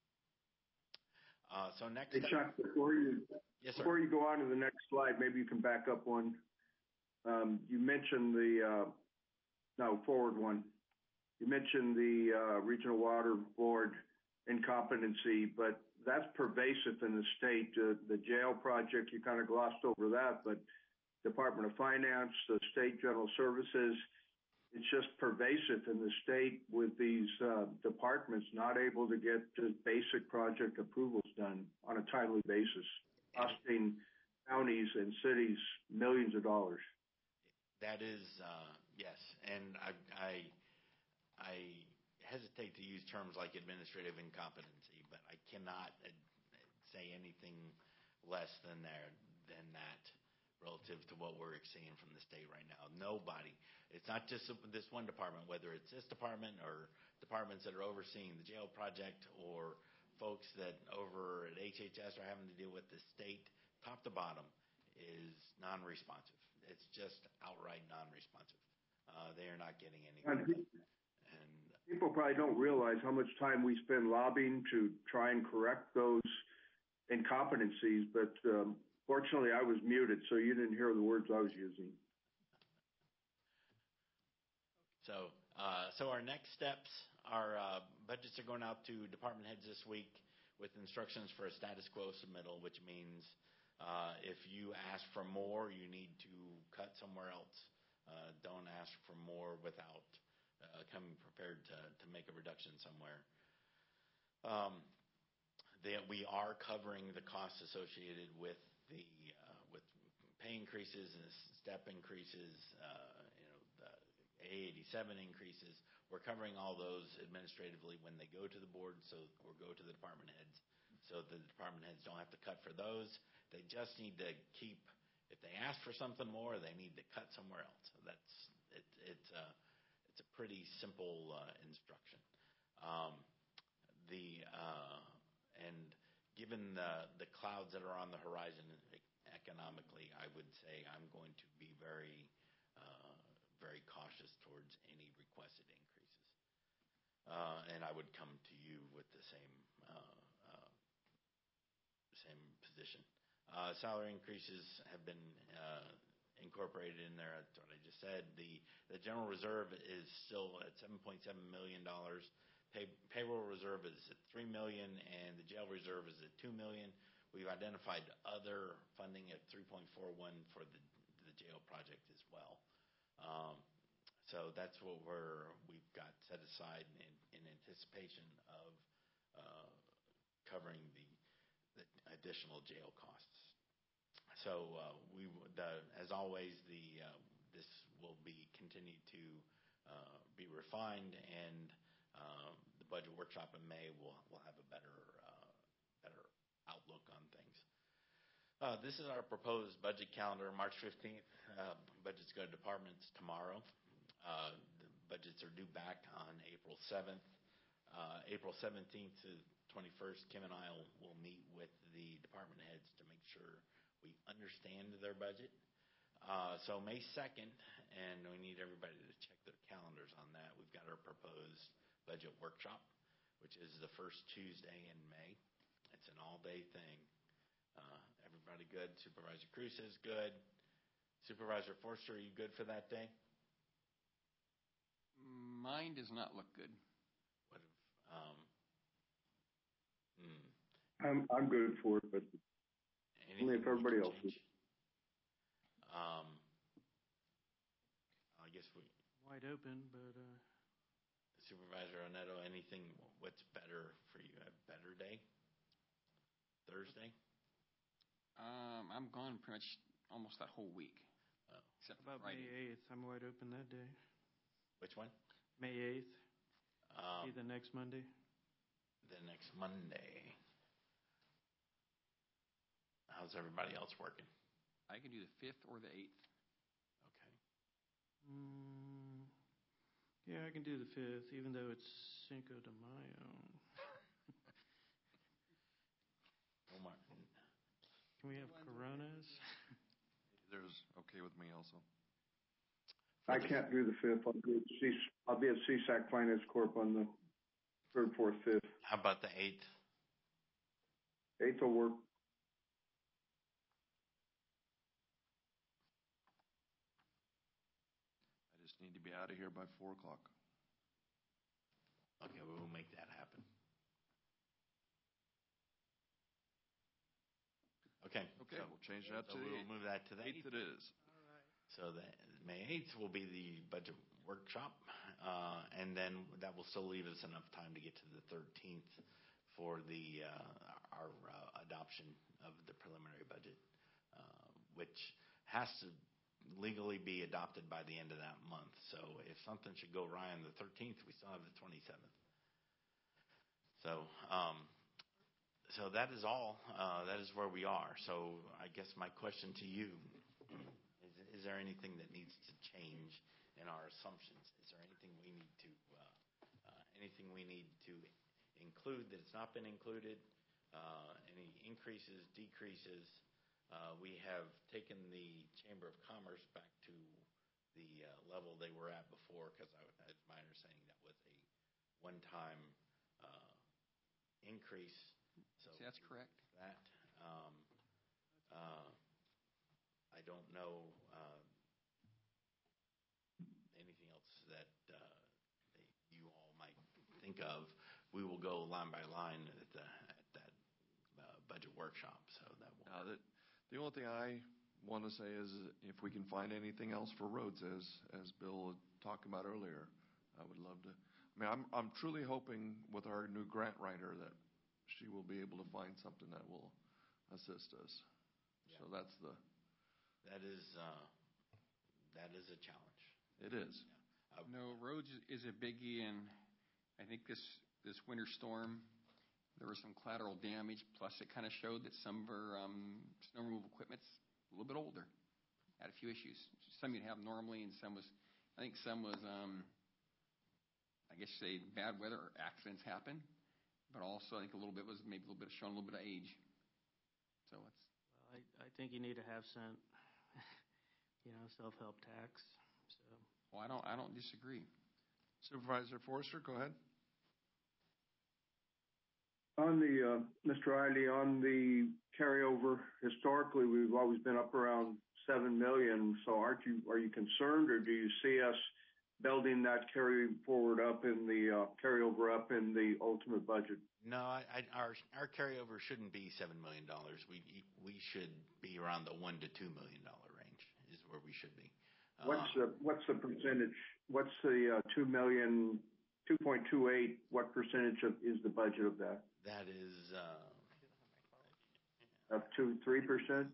So next, Hey, Chuck, before you go on to the next slide, maybe you can back up one. You mentioned forward one. You mentioned the Regional Water Board incompetency, but that's pervasive in the state. The jail project, you kind of glossed over that, but Department of Finance, the State General Services, it's just pervasive in the state with these departments not able to get just basic project approvals done on a timely basis, costing counties and cities millions of dollars. That is, yes, and I hesitate to use terms like administrative incompetency, but I cannot say anything less than that relative to what we're seeing from the state right now. Nobody. It's not just this one department, whether it's this department or departments that are overseeing the jail project or folks that over at HHS are having to deal with the state, top to bottom, is non-responsive. It's just outright non-responsive. They are not getting anything. People probably don't realize how much time we spend lobbying to try and correct those incompetencies, but fortunately I was muted, so you didn't hear the words I was using. So our next steps, our budgets are going out to department heads this week with instructions for a status quo submittal, which means if you ask for more, you need to cut somewhere else. Don't ask for more without coming prepared to make a reduction somewhere. We are covering the costs associated with the pay increases and step increases, the A87 increases. We're covering all those administratively when they go to the board, or go to the department heads, so the department heads don't have to cut for those. They just need to keep. If they ask for something more, they need to cut somewhere else. So it's a pretty simple instruction. And given the clouds that are on the horizon economically, I would say I'm going to be very cautious towards any requested increases. And I would come to you with the same position. Salary increases have been incorporated in there. That's what I just said. The general reserve is still at $7.7 million. Payroll reserve is at $3 million, and the jail reserve is at $2 million. We've identified other funding at $3.41 for the jail project as well. So that's what we've got set aside in anticipation of covering the additional jail costs. So as always, this will be continued to be refined, and the budget workshop in May will have a better outlook on things. This is our proposed budget calendar. March 15th, budgets go to departments tomorrow. The budgets are due back on April 7th. April 17th to 21st, Kim and I will meet with the department heads to make sure we understand their budget. So May 2nd, and we need everybody to check their calendars on that. We've got our proposed budget workshop, which is the first Tuesday in May. It's an all-day thing. Everybody good? Supervisor Cruz says good. Supervisor Forster, are you good for that day? Mine does not look good. What if, I'm good for it, but only if everybody else is. I guess we. Wide open, but Supervisor Oneto, anything? What's better for you? A better day? Thursday? I'm gone pretty much almost that whole week. Oh. Except about Friday. May 8th. I'm wide open that day. Which one? May 8th. Be the next Monday. The next Monday. How's everybody else working? I can do the 5th or the 8th. Okay. Yeah, I can do the 5th, even though it's Cinco de Mayo. Omar. Can we have Coronas? There's okay with me also. I can't do the 5th. I'll be at CSAC Finance Corp on the 3rd, 4th, 5th. How about the 8th? 8th will work. I just need to be out of here by 4 o'clock. Okay, we will make that happen. Okay. Okay, we'll change that to we'll move that to the 8th. It is. So the May 8th will be the budget workshop, and then that will still leave us enough time to get to the 13th for our adoption of the preliminary budget, which has to legally be adopted by the end of that month. So if something should go awry on the 13th, we still have the 27th. So that is all. That is where we are. So I guess my question to you is there anything that needs to change in our assumptions? Is there anything we need to include that has not been included? Any increases, decreases? We have taken the Chamber of Commerce back to the level they were at before, because it's my understanding that was a one-time increase. So that's correct. That I don't know anything else that you all might think of. We will go line by line at that budget workshop. So that will. The only thing I want to say is if we can find anything else for roads, as Bill talked about earlier, I would love to. I mean, I'm truly hoping with our new grant writer that she will be able to find something that will assist us. Yeah. So that's that is a challenge. It is. Yeah. No, roads is a biggie, and I think this winter storm, there was some collateral damage. Plus, it kind of showed that some of our snow removal equipment's a little bit older. Had a few issues. Some you'd have normally, and some was, I guess say bad weather or accidents happen. But also, I think a little bit showing a little bit of age. So it's. Well, I think you need to have some, self-help tax. So. Well, I don't disagree. Supervisor Forster, go ahead. On the, Mr. Eiley, on the carryover, historically, we've always been up around 7 million. So are you concerned, or do you see us building that carryover up in the ultimate budget? No, our carryover shouldn't be $7 million. We should be around the $1 to $2 million range is where we should be. What's the percentage? What's the 2.28? What percentage is the budget of that? That is Up to 3%?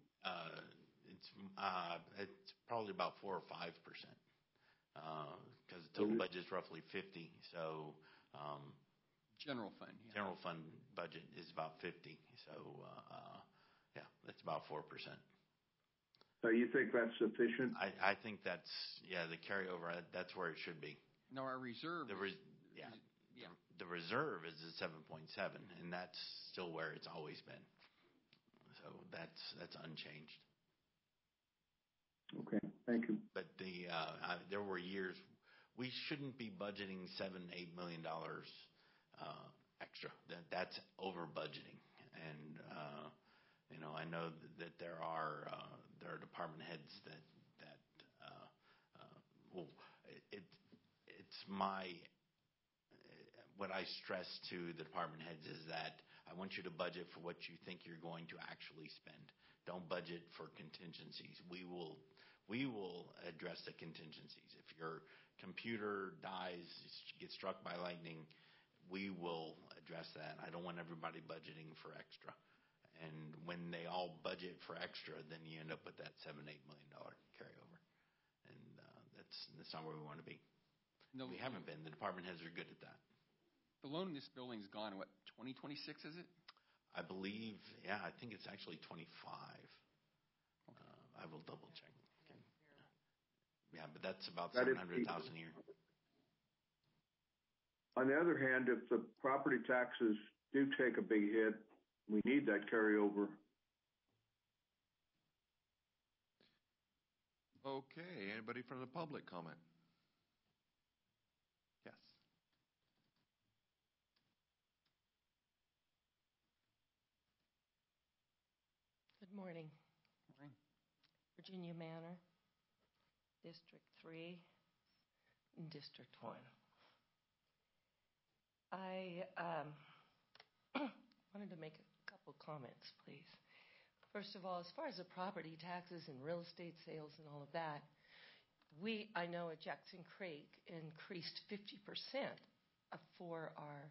It's probably about 4 or 5%, because the total budget is roughly 50. So General fund. Yeah. general fund budget is about 50. So yeah, that's about 4%. So you think that's sufficient? I think that's the carryover. That's where it should be. No, our reserve. The reserve is at 7.7, and that's still where it's always been. So that's unchanged. Okay, thank you. But there were years we shouldn't be budgeting $7-8 million extra. That's over budgeting, and I know that there are department heads that it's my. What I stress to the department heads is that I want you to budget for what you think you're going to actually spend. Don't budget for contingencies. We will address the contingencies. If your computer dies, gets struck by lightning, we will address that. I don't want everybody budgeting for extra. And when they all budget for extra, then you end up with that $7-8 million carryover. And that's not where we want to be. No, we haven't been. The department heads are good at that. The loan in this building is gone, 2026, is it? I believe, I think it's actually 25. Okay. I will double check. Okay. Yeah, but that's about $700,000 a year. On the other hand, if the property taxes do take a big hit, we need that carryover. Okay, anybody from the public comment? Yes. Good morning. Morning. Virginia Manor, District 3, and District 1. I wanted to make a couple comments, please. First of all, as far as the property taxes and real estate sales and all of that, I know at Jackson Creek increased 50% for our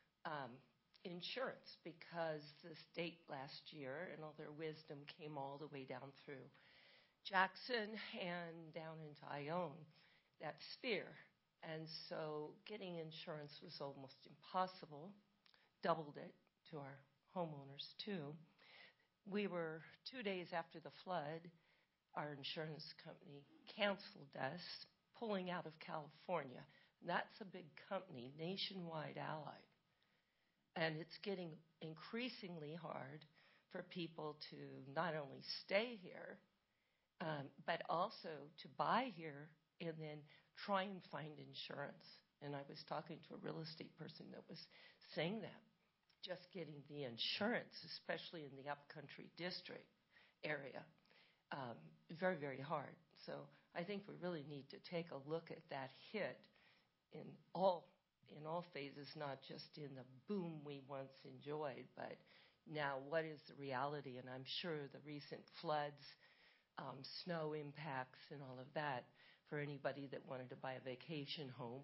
insurance because the state last year, in all their wisdom, came all the way down through Jackson and down into Ione, that sphere. And so getting insurance was almost impossible, doubled it to our homeowners too. We were 2 days after the flood, our insurance company canceled us, pulling out of California. That's a big company, Nationwide Allied. And it's getting increasingly hard for people to not only stay here, but also to buy here and then try and find insurance. And I was talking to a real estate person that was saying that. Just getting the insurance, especially in the upcountry district area, very, very hard. So I think we really need to take a look at that hit in all phases, not just in the boom we once enjoyed, but now what is the reality? And I'm sure the recent floods, snow impacts and all of that for anybody that wanted to buy a vacation home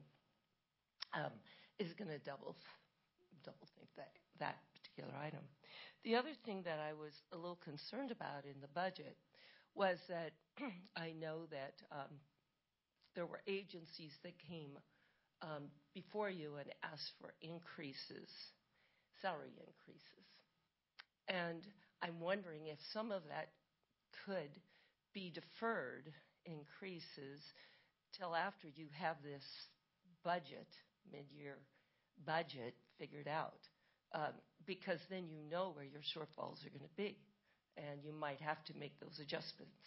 is going to double think that particular item. The other thing that I was a little concerned about in the budget was that I know that there were agencies that came before you and asked for salary increases. And I'm wondering if some of that could be deferred increases till after you have this mid-year budget figured out, because then you know where your shortfalls are going to be, and you might have to make those adjustments.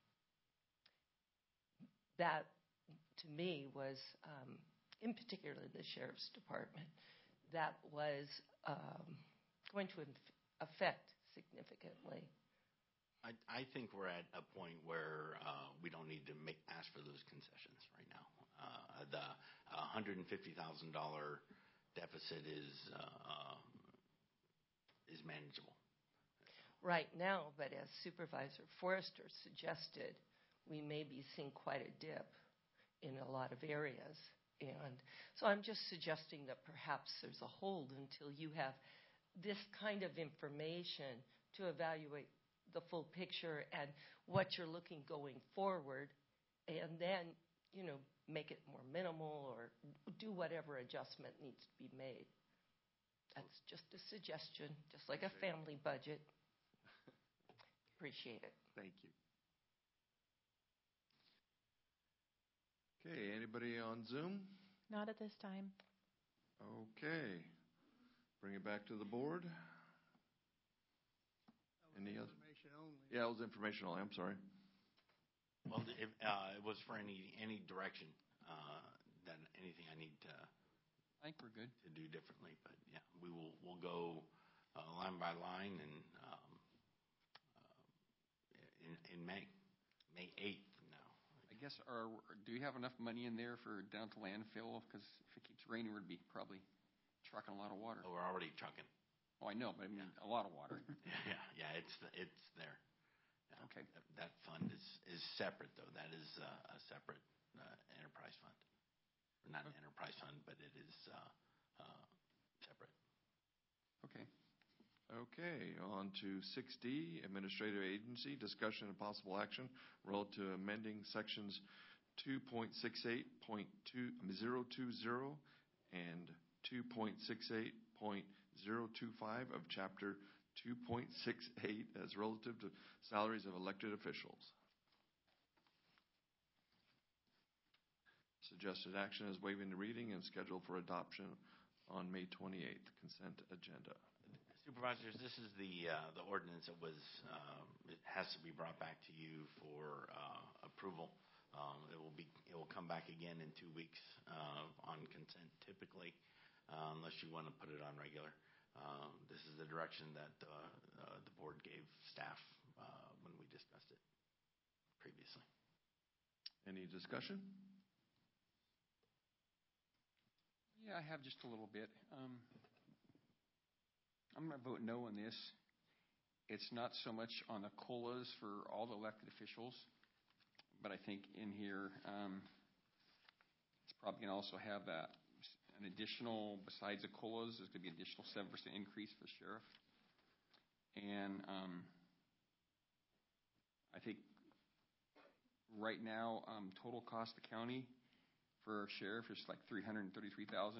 That, to me, was, in particular, the sheriff's department, that was going to affect significantly. I think we're at a point where we don't need to ask for those concessions right now. The $150,000 deficit is manageable. Right now, but as Supervisor Forrester suggested, we may be seeing quite a dip in a lot of areas. And so I'm just suggesting that perhaps there's a hold until you have this kind of information to evaluate the full picture and what you're looking going forward, and then, make it more minimal or do whatever adjustment needs to be made. That's just a suggestion, just like a family budget. Appreciate it. Thank you. Okay, anybody on Zoom? Not at this time. Okay. Bring it back to the board. Any other? Information only. Yeah, it was informational. I'm sorry. Well, it was for any direction, that anything I need to. I think we're good to do differently. But yeah, we'll go line by line and in May 8th now. I guess. Do you have enough money in there for down to landfill? Because if it keeps raining, we'd be probably trucking a lot of water. Oh, we're already trucking. Oh, I know, but I mean a lot of water. Yeah, it's there. Yeah. Okay. That fund is separate though. That is a separate enterprise fund. Or not an enterprise fund, but it is separate. Okay. Okay, on to 6D, Administrative Agency, discussion and possible action relative to amending sections 2.68.020 and 2.68.025 of Chapter 2.68 as relative to salaries of elected officials. Suggested action is waiving the reading and scheduled for adoption on May 28th. Consent agenda. Supervisors, this is the ordinance that was it has to be brought back to you for approval. It will come back again in 2 weeks on consent typically, unless you want to put it on regular. This is the direction that the board gave staff when we discussed it previously. Any discussion? Yeah, I have just a little bit. I'm going to vote no on this. It's not so much on the COLAs for all the elected officials, but I think in here it's probably going to also have an additional, besides the COLAs, there's going to be an additional 7% increase for the sheriff. And I think right now, total cost to county for a sheriff is like $333,905.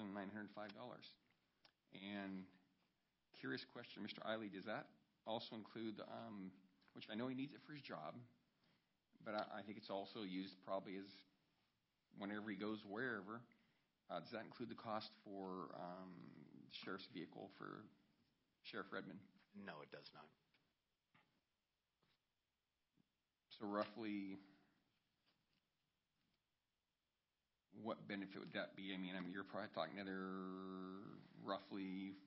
And curious question, Mr. Eiley, does that also include, which I know he needs it for his job, but I think it's also used probably as whenever he goes wherever. Does that include the cost for the sheriff's vehicle for Sheriff Redmond? No, it does not. So roughly, what benefit would that be? I mean, you're probably talking another roughly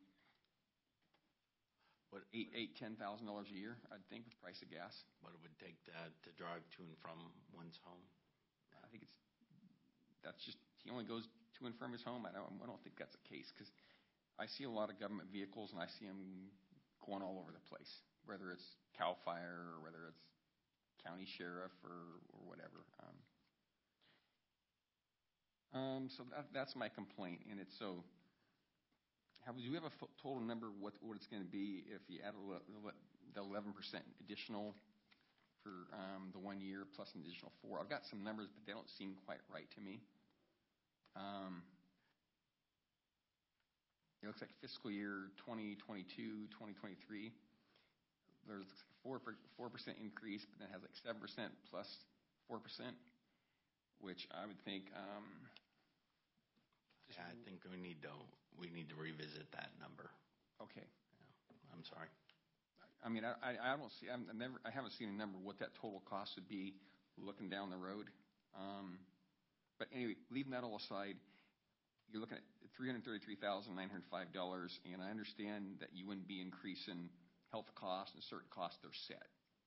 $10,000 a year, I'd think, with the price of gas. What it would take to drive to and from one's home. I think he only goes to and from his home. I don't think that's the case, because I see a lot of government vehicles and I see them going all over the place, whether it's CAL FIRE or whether it's county sheriff or whatever. So that's my complaint, and it's so. Do you have a total number what it's going to be if you add the 11% additional for the 1 year plus an additional 4? I've got some numbers, but they don't seem quite right to me. It looks like fiscal year 2022, 2023. There's a 4% increase, but then it has like 7% plus 4%, which I would think. I think we need to revisit that number. Okay. Yeah, I'm sorry. I mean, I don't see. I haven't seen a number what that total cost would be looking down the road. But anyway, leaving that all aside, you're looking at $333,905, and I understand that you wouldn't be increasing health costs and certain costs are set.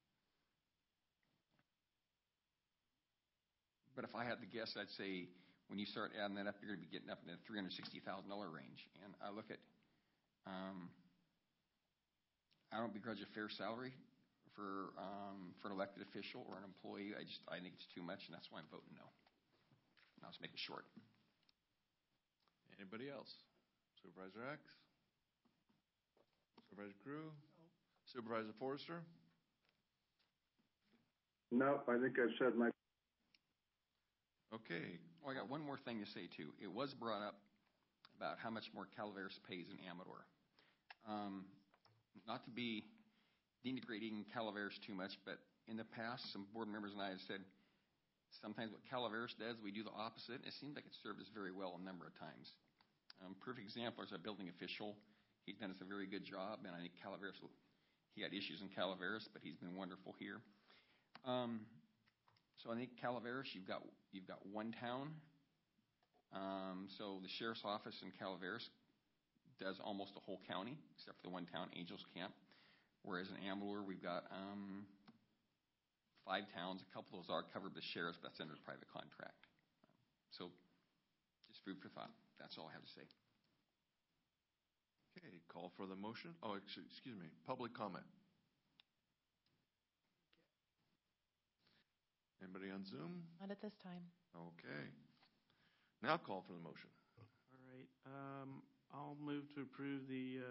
But if I had to guess, I'd say when you start adding that up, you're going to be getting up in the $360,000 range. And I look at, I don't begrudge a fair salary for an elected official or an employee. I think it's too much, and that's why I'm voting no. And I'll just make it short. Anybody else? Supervisor Axe? Supervisor Crew? No. Supervisor Forrester? No, I think I've said my. Okay. Well, I got one more thing to say, too. It was brought up about how much more Calaveras pays in Amador. Not to be denigrating Calaveras too much, but in the past, some board members and I have said sometimes what Calaveras does, we do the opposite. It seems like it served us very well a number of times. Perfect example is a building official. He's done us a very good job, and I think Calaveras, he had issues in Calaveras, but he's been wonderful here. So I think Calaveras, you've got one town. So the sheriff's office in Calaveras does almost the whole county, except for the one town, Angels Camp. Whereas in Amador, we've got 5 towns. A couple of those are covered by sheriffs, but that's under private contract. So just food for thought. That's all I have to say. Okay, call for the motion. Oh, excuse me. Public comment. Anybody on Zoom? Not at this time. Okay. Now call for the motion. All right. I'll move to approve the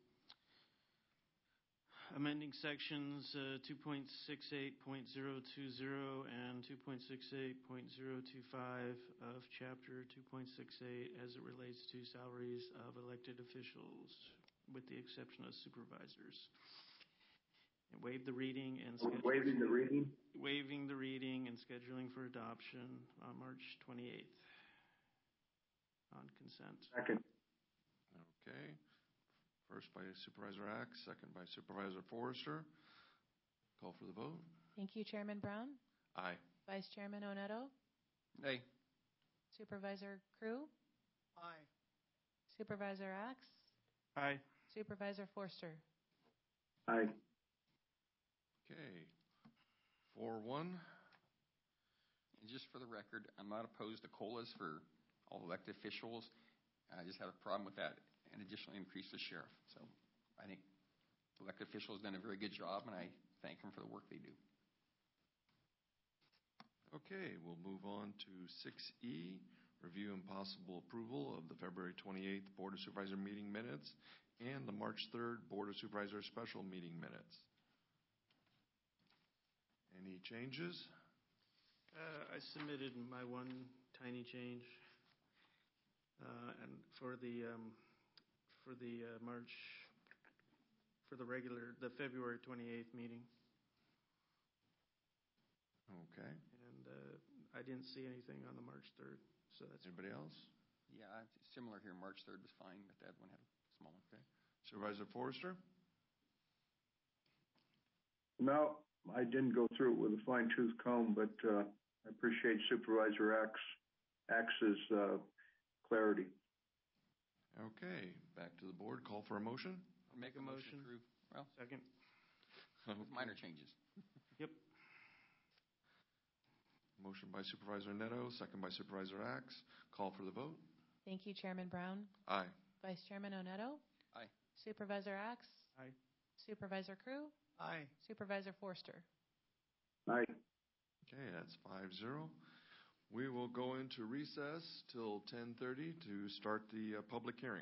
amending sections 2.68.020 and 2.68.025 of Chapter 2.68 as it relates to salaries of elected officials, with the exception of supervisors. And waive the reading and Waiving the reading? Waiving the reading and scheduling for adoption on March 28th on consent. Second. Okay. First by Supervisor Axe, second by Supervisor Forrester. Call for the vote. Thank you, Chairman Brown. Aye. Vice Chairman Oneto. Nay. Supervisor Crew. Aye. Supervisor Axe. Aye. Supervisor Forster. Aye. Okay. 4-1. And just for the record, I'm not opposed to COLAs for all elected officials. I just have a problem with that, and additionally increase the sheriff. So I think the elected official has done a very good job, and I thank them for the work they do. Okay, we'll move on to 6E, review and possible approval of the February 28th Board of Supervisor meeting minutes and the March 3rd Board of Supervisor special meeting minutes. Any changes? I submitted my one tiny change, and for the February 28th meeting. Okay. And I didn't see anything on the March 3rd, so that's. Anybody else? Yeah, similar here. March 3rd was fine, but that one had a small one. Okay. Supervisor Forrester? No, I didn't go through it with a fine-tooth comb, but I appreciate Supervisor Axe's clarity. Okay, back to the board. Call for a motion. I'll make a motion. Well, second. With minor changes. Yep. Motion by Supervisor Neto, second by Supervisor Axe. Call for the vote. Thank you, Chairman Brown. Aye. Vice Chairman Oneto. Aye. Supervisor Axe. Aye. Supervisor Crew. Aye. Supervisor Forster. Aye. Okay, that's 5-0. We will go into recess till 10:30 to start the public hearing.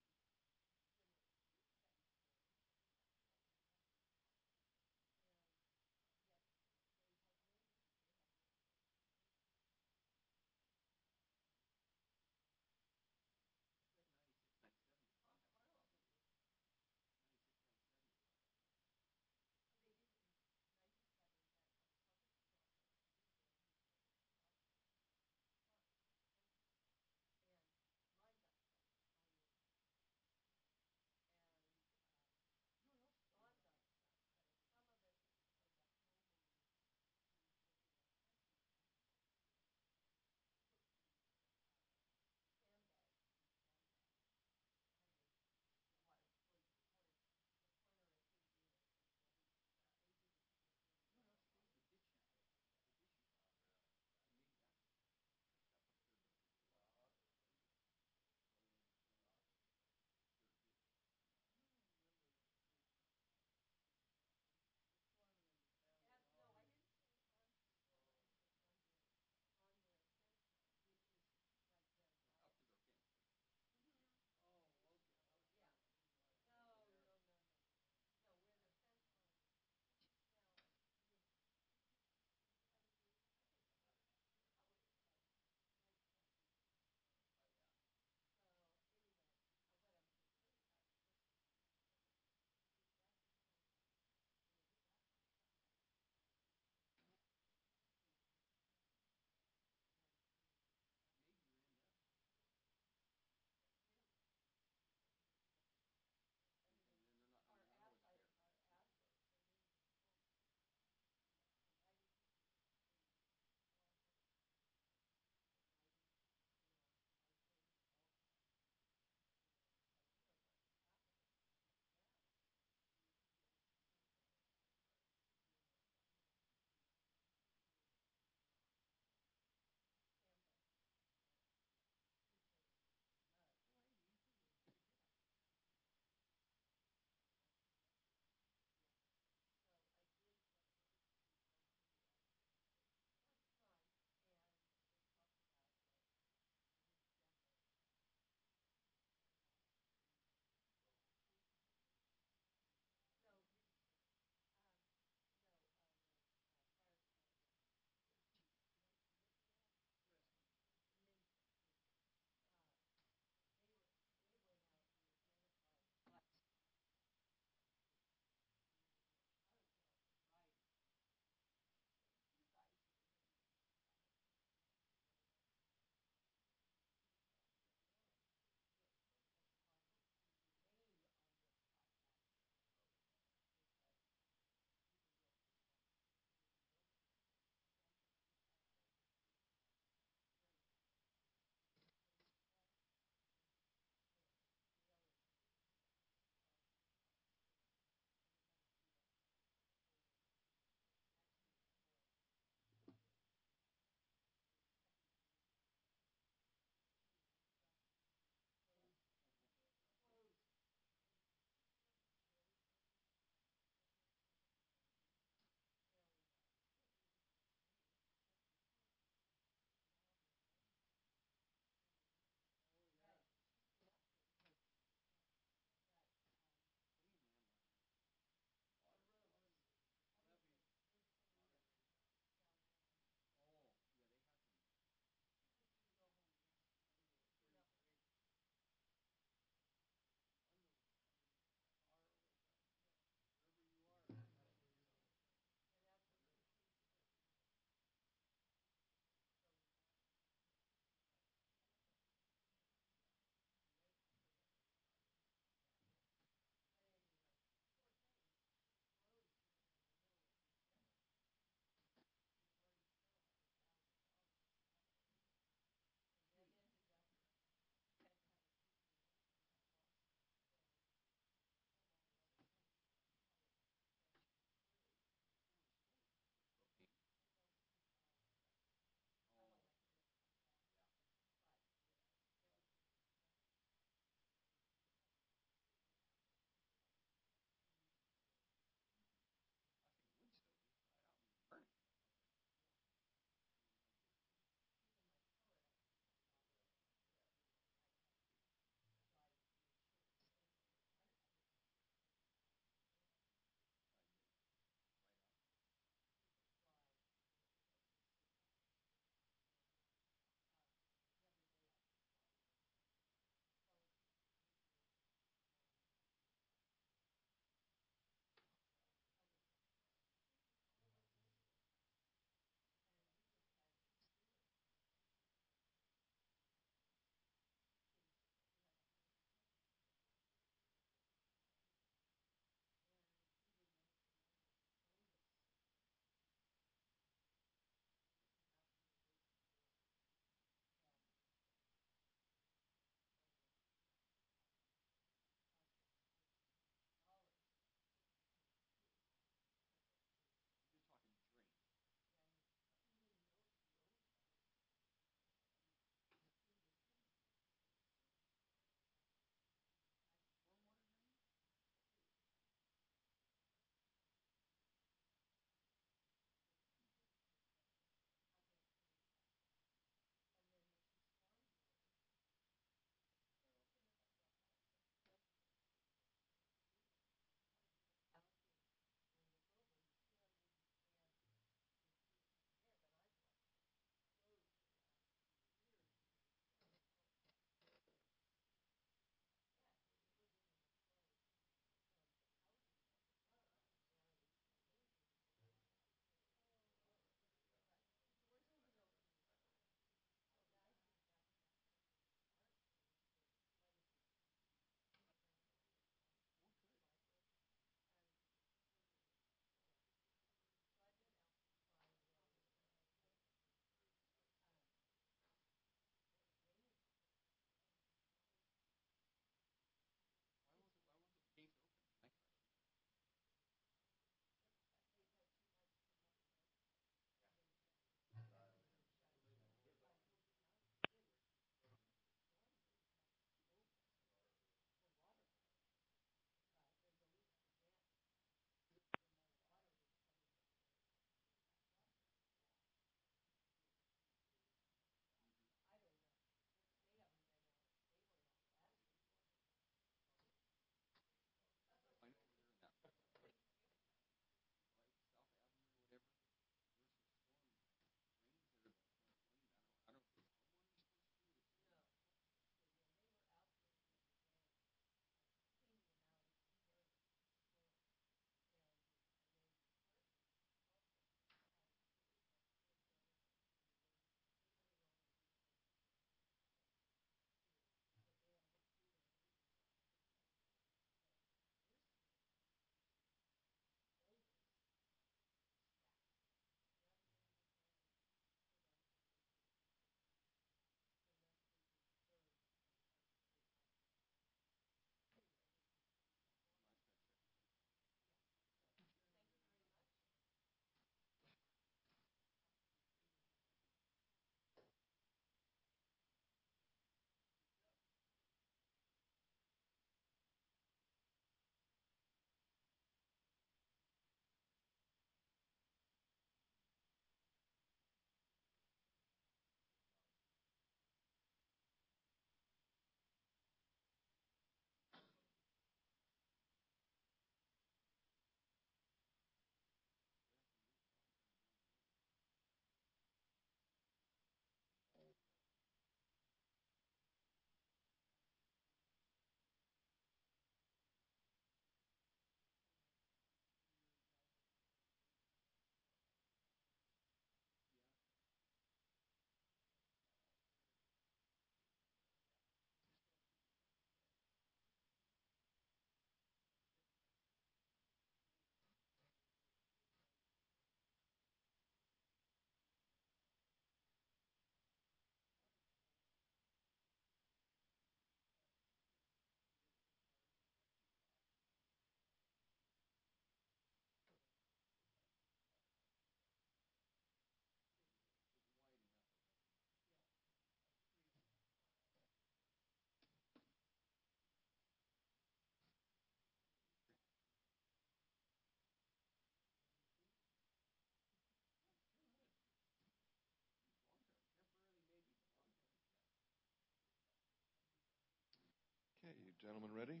Gentlemen ready?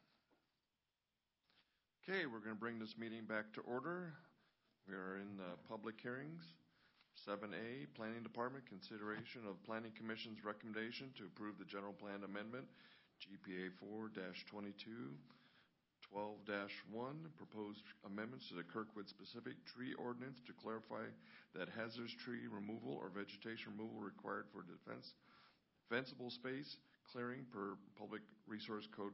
Okay, we're going to bring this meeting back to order. We are in public hearings. 7A, Planning Department, consideration of Planning Commission's recommendation to approve the General Plan Amendment, GPA 4-22, 12-1, proposed amendments to the Kirkwood specific tree ordinance to clarify that hazardous tree removal or vegetation removal required for defensible space clearing per Public Resource Code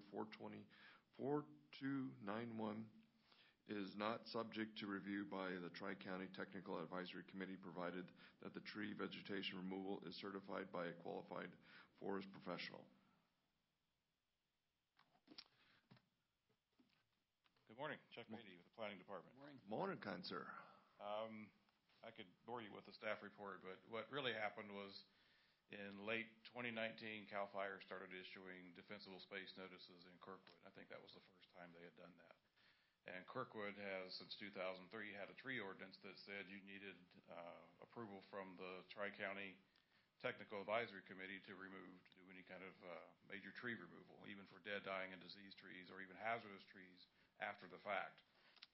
4291 is not subject to review by the Tri-County Technical Advisory Committee, provided that the tree vegetation removal is certified by a qualified forest professional. Good morning. Chuck Beatty with the Planning Department. Morning, kind sir. I could bore you with the staff report, but what really happened was in late 2019, CAL FIRE started issuing defensible space notices in Kirkwood. I think that was the first time they had done that. And Kirkwood has, since 2003, had a tree ordinance that said you needed approval from the Tri-County Technical Advisory Committee to do any kind of major tree removal, even for dead, dying, and diseased trees, or even hazardous trees after the fact.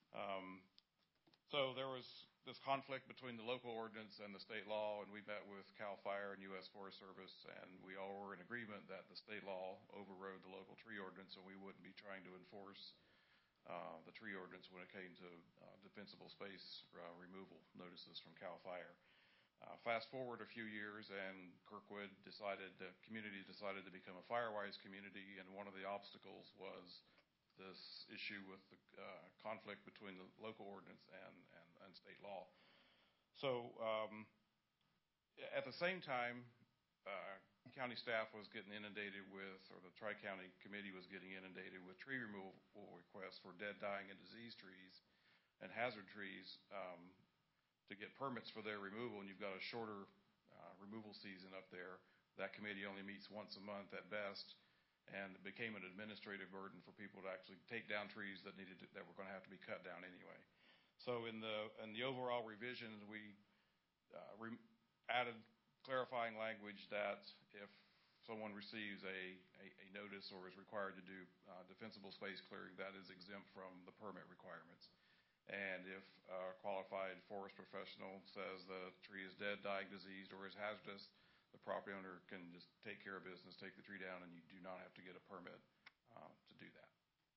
So there was this conflict between the local ordinance and the state law, and we met with CAL FIRE and U.S. Forest Service, and we all were in agreement that the state law overrode the local tree ordinance, and we wouldn't be trying to enforce the tree ordinance when it came to defensible space removal notices from CAL FIRE. Fast forward a few years, and Kirkwood the community decided to become a FireWise community, and one of the obstacles was this issue with the conflict between the local ordinance and state law. So at the same time, county staff was getting inundated with, or the Tri-County Committee was getting inundated with tree removal requests for dead, dying, and diseased trees and hazard trees to get permits for their removal, and you've got a shorter removal season up there. That committee only meets once a month at best, and it became an administrative burden for people to actually take down trees that were going to have to be cut down anyway. So in the overall revisions, we added clarifying language that if someone receives a notice or is required to do defensible space clearing, that is exempt from the permit requirements. And if a qualified forest professional says the tree is dead, dying, diseased, or is hazardous, the property owner can just take care of business, take the tree down, and you do not have to get a permit to do that.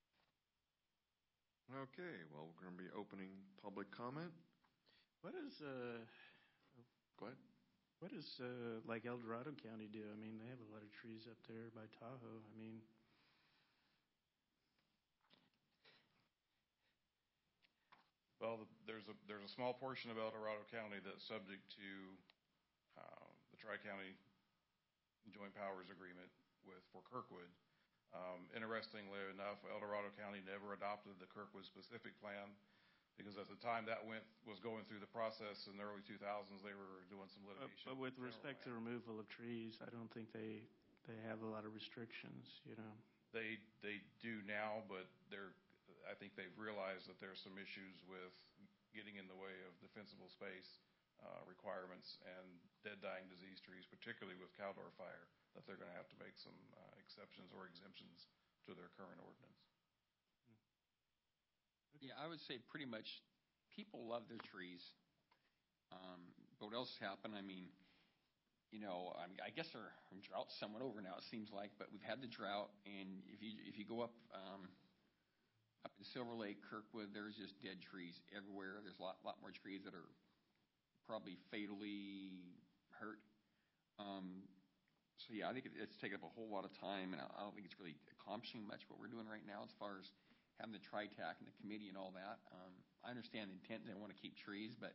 Okay, well, we're going to be opening public comment. What is Go ahead. What does like El Dorado County do? I mean, they have a lot of trees up there by Tahoe. I mean, well, there's a small portion of El Dorado County that's subject to the Tri-County Joint Powers Agreement for Kirkwood. Interestingly enough, El Dorado County never adopted the Kirkwood specific plan, because at the time that was going through the process in the early 2000s, they were doing some litigation. but with respect to removal of trees, I don't think they have a lot of restrictions, you know. They do now, but I think they've realized that there's some issues with getting in the way of defensible space requirements and dead, dying, diseased trees, particularly with Caldor fire, that they're going to have to make some exceptions or exemptions to their current ordinance. Yeah, I would say pretty much people love their trees. But what else happened? I mean, I guess our drought's somewhat over now, it seems like, but we've had the drought, and if you go up in Silver Lake, Kirkwood, there's just dead trees everywhere. There's a lot more trees that are probably fatally hurt. So yeah, I think it's taken up a whole lot of time, and I don't think it's really accomplishing much what we're doing right now as far as having the TriTAC and the committee and all that. I understand the intent; they want to keep trees, but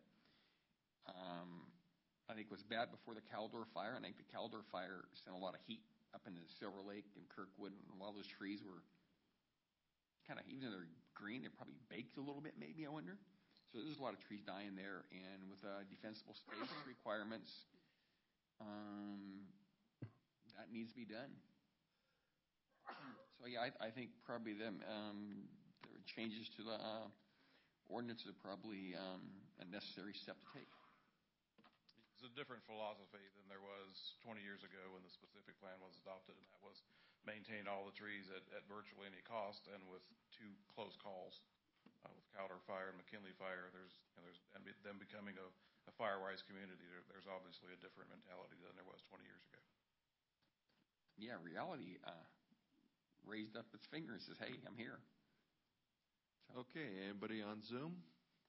I think it was bad before the Caldor fire. I think the Caldor fire sent a lot of heat up into Silver Lake and Kirkwood, and a lot of those trees were kind of, even though they're green, they're probably baked a little bit, maybe, I wonder. So there's a lot of trees dying there, and with defensible space requirements, that needs to be done. So yeah, I think probably their changes to the ordinance are probably a necessary step to take. It's a different philosophy than there was 20 years ago when the specific plan was adopted, and that was maintain all the trees at virtually any cost, and with two close calls with Cowder Fire and McKinley Fire, and them becoming a fire-wise community, there's obviously a different mentality than there was 20 years ago. Yeah, reality raised up its finger and says, hey, I'm here. So. Okay, anybody on Zoom?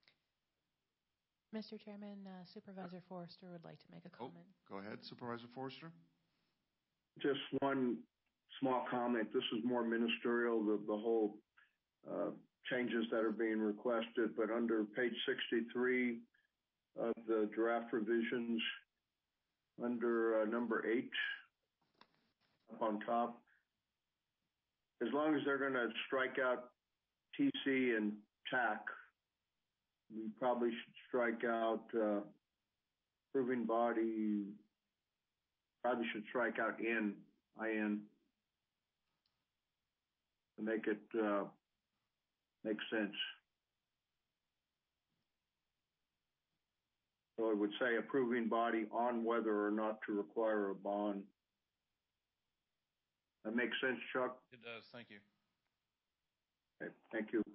Mr. Chairman, Supervisor Forrester would like to make a comment. Go ahead, Supervisor Forrester. Just one small comment. This is more ministerial, the whole changes that are being requested, but under page 63 of the draft revisions, under number 8 up on top, as long as they're going to strike out TC and TAC, we probably should strike out proving body, probably should strike out IN to make it make sense. So it would say approving body on whether or not to require a bond. That makes sense, Chuck? It does. Thank you. Okay, thank you.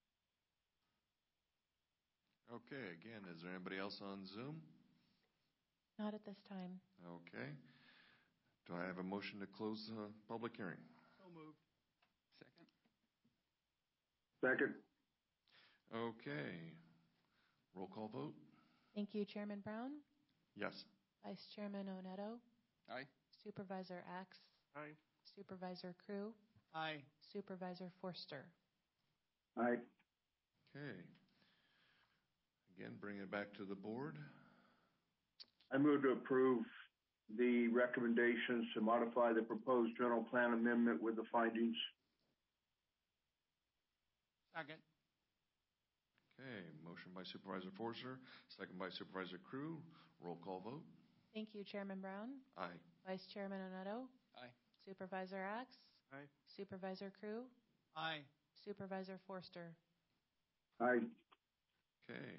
Okay, again, is there anybody else on Zoom? Not at this time. Okay. Do I have a motion to close the public hearing? So moved. Second. Second. Okay. Roll call vote? Thank you, Chairman Brown. Yes. Vice Chairman Oneto. Aye. Supervisor Axe. Aye. Supervisor Crew. Aye. Supervisor Forster. Aye. Okay. Again, bring it back to the board. I move to approve the recommendations to modify the proposed general plan amendment with the findings. Second. Okay, motion by Supervisor Forster, second by Supervisor Crew. Roll call vote. Thank you, Chairman Brown. Aye. Vice Chairman Oneto. Aye. Supervisor Axe. Aye. Supervisor Crew. Aye. Supervisor Forster. Aye. Okay.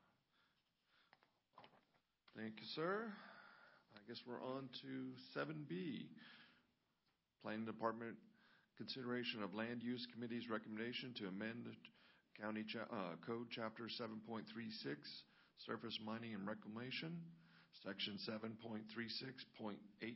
Thank you, sir. I guess we're on to 7B. Planning Department consideration of Land Use Committee's recommendation to amend County Code Chapter 7.36, Surface Mining and Reclamation, Section 7.36.185,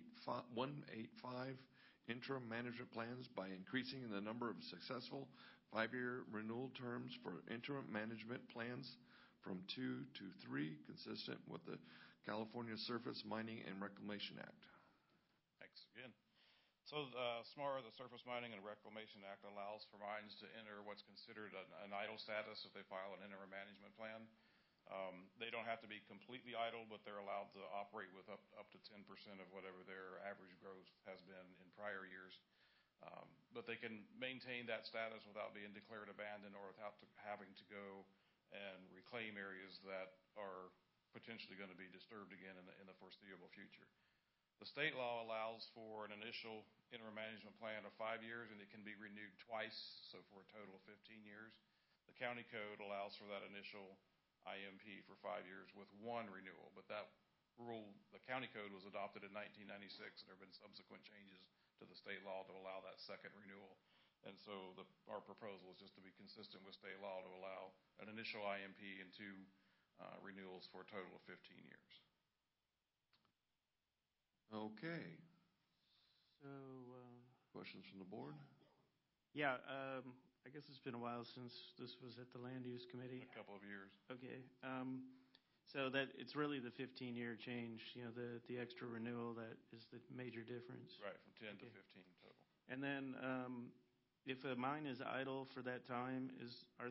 Interim Management Plans by increasing the number of successful 5-year renewal terms for interim management plans from 2 to 3, consistent with the California Surface Mining and Reclamation Act. Thanks again. So SMAR, the Surface Mining and Reclamation Act, allows for mines to enter what's considered an idle status if they file an interim management plan. They don't have to be completely idle, but they're allowed to operate with up to 10% of whatever their average growth has been in prior years. But they can maintain that status without being declared abandoned or without having to go and reclaim areas that are potentially going to be disturbed again in the foreseeable future. The state law allows for an initial interim management plan of 5 years, and it can be renewed twice, so for a total of 15 years. The county code allows for that initial IMP for 5 years with one renewal, but that rule, the county code was adopted in 1996, and there have been subsequent changes to the state law to allow that second renewal. And so our proposal is just to be consistent with state law to allow an initial IMP and 2 renewals for a total of 15 years. Okay. So, questions from the board? Yeah, I guess it's been a while since this was at the Land Use Committee. A couple of years. Okay. So that it's really the 15-year change, the extra renewal that is the major difference. Right, from 10 to 15 total. And then if a mine is idle for that time, is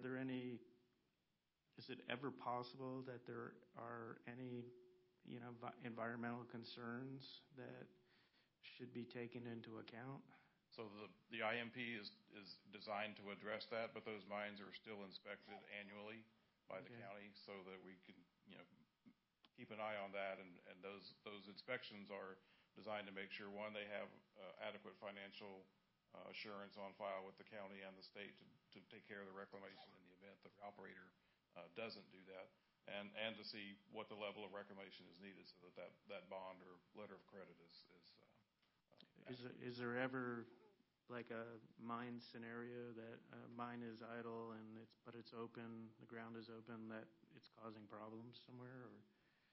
it ever possible that there are any environmental concerns that should be taken into account? So the IMP is designed to address that, but those mines are still inspected annually by the county so that we can keep an eye on that. And those inspections are designed to make sure, one, they have adequate financial assurance on file with the county and the state to take care of the reclamation in the event the operator doesn't do that. And to see what the level of reclamation is needed so that bond or letter of credit is there ever like a mine scenario that a mine is idle but it's open, the ground is open, that it's causing problems somewhere, or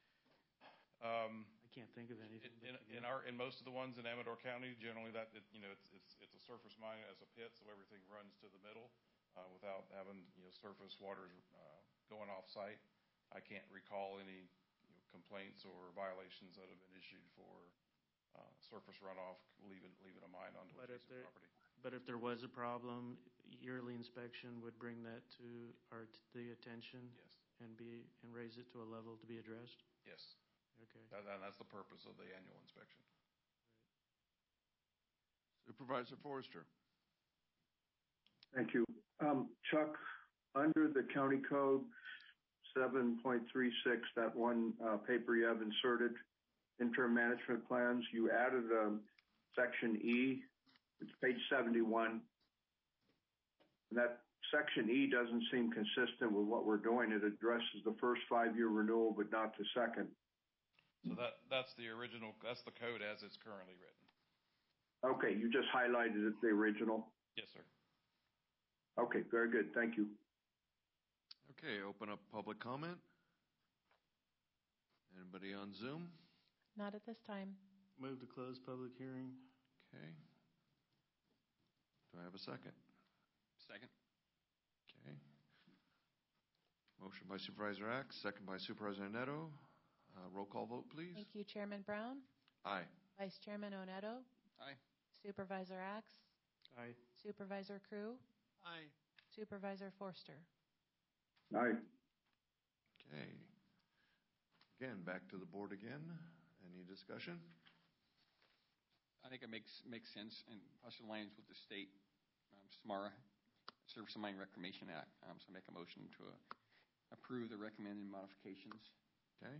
I can't think of anything. In most of the ones in Amador County, generally it's a surface mine as a pit, so everything runs to the middle without having surface water going off site. I can't recall any complaints or violations that have been issued for surface runoff leaving a mine onto adjacent property. But if there was a problem, yearly inspection would bring that to the attention. Yes. And raise it to a level to be addressed. Yes. Okay. That's the purpose of the annual inspection. Supervisor Forrester. Thank you. Chuck, under the county code 7.36, that one paper you have inserted, interim management plans, you added section E. It's page 71. And that section E doesn't seem consistent with what we're doing. It addresses the first 5-year renewal, but not the second. So that's the original, that's the code as it's currently written. Okay, you just highlighted it, the original? Yes, sir. Okay, very good. Thank you. Okay, open up public comment. Anybody on Zoom? Not at this time. Move to close public hearing. Okay. Do I have a second? Second. Okay. Motion by Supervisor Axe, second by Supervisor Neto. Roll call vote, please. Thank you, Chairman Brown. Aye. Vice Chairman Oneto. Aye. Supervisor Axe. Aye. Supervisor Crew. Aye. Supervisor Forster. Aye. Okay. Again, back to the board again. Any discussion? I think it makes sense and also aligns with the state SMARA, Surface Mine Reclamation Act. So I make a motion to approve the recommended modifications. Okay.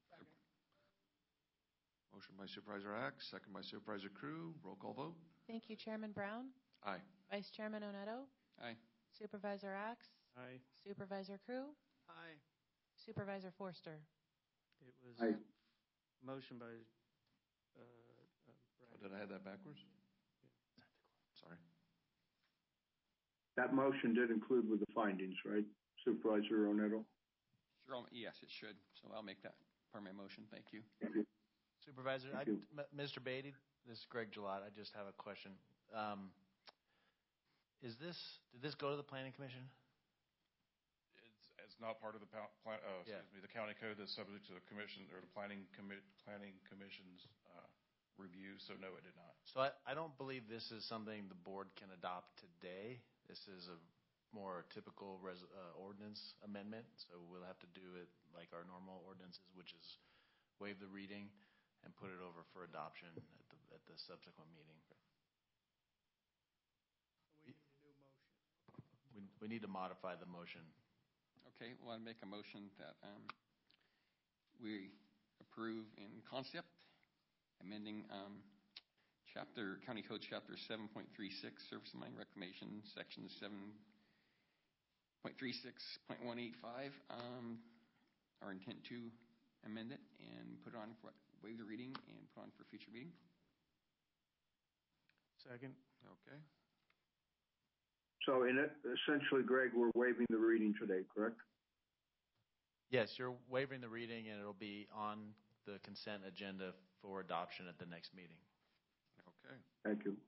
Motion by Supervisor Axe, second by Supervisor Crew. Roll call vote. Thank you, Chairman Brown. Aye. Vice Chairman Oneto. Aye. Supervisor Axe. Aye. Supervisor Crew. Aye. Supervisor Forster. It was Aye. motion by Did I have that backwards? Sorry. That motion did include with the findings, right, Supervisor Oneto? Sure. Yes, it should. So I'll make that part of my motion. Thank you. Thank you. Supervisor, Thank you. Mr. Beatty, this is Greg Gillott. I just have a question. Did this go to the Planning Commission? It's not part of the the county code that's subject to the commission or the planning commission's review. So no, it did not. So I don't believe this is something the board can adopt today. This is a more typical ordinance amendment. So we'll have to do it like our normal ordinances, which is waive the reading and put it over for adoption at the subsequent meeting. We need a new motion. We need to modify the motion. Okay. Well, I make a motion that we approve in concept amending County Code Chapter 7.36, Surface Mine Reclamation, Section 7.36.185. Our intent to amend it and put it on for waive the reading and put on for future meeting. second. Okay. So essentially, Greg, we're waiving the reading today, correct? Yes, you're waiving the reading, and it'll be on the consent agenda for adoption at the next meeting. Okay. Thank you.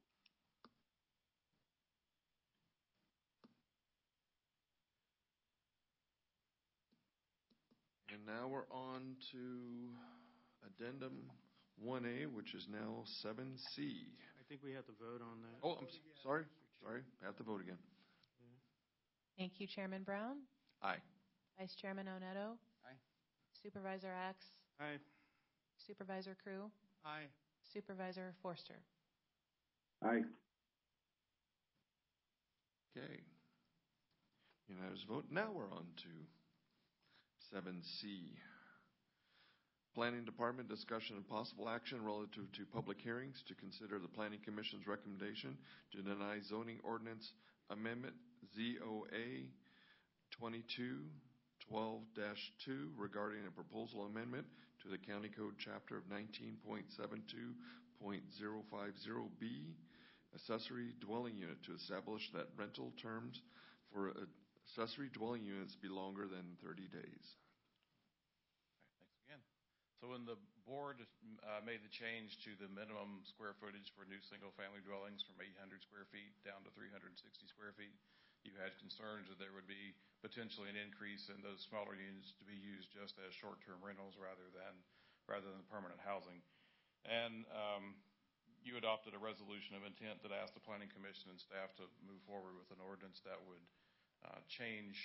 And now we're on to Addendum 1A, which is now 7C. I think we have to vote on that. Oh, I'm sorry. Sorry. I have to vote again. Thank you, Chairman Brown. Aye. Vice Chairman Oneto. Aye. Supervisor Axe. Aye. Supervisor Crew. Aye. Supervisor Forster. Aye. Okay. Unanimous vote. Now we're on to 7C. Planning Department discussion and possible action relative to public hearings to consider the Planning Commission's recommendation to deny zoning ordinance amendment ZOA 2212-2 regarding a proposal amendment to the County Code Chapter of 19.72.050B accessory dwelling unit to establish that rental terms for accessory dwelling units be longer than 30 days. Thanks again. So when the board made the change to the minimum square footage for new single-family dwellings from 800 square feet down to 360 square feet, you had concerns that there would be potentially an increase in those smaller units to be used just as short-term rentals rather than permanent housing. And you adopted a resolution of intent that asked the Planning Commission and staff to move forward with an ordinance that would change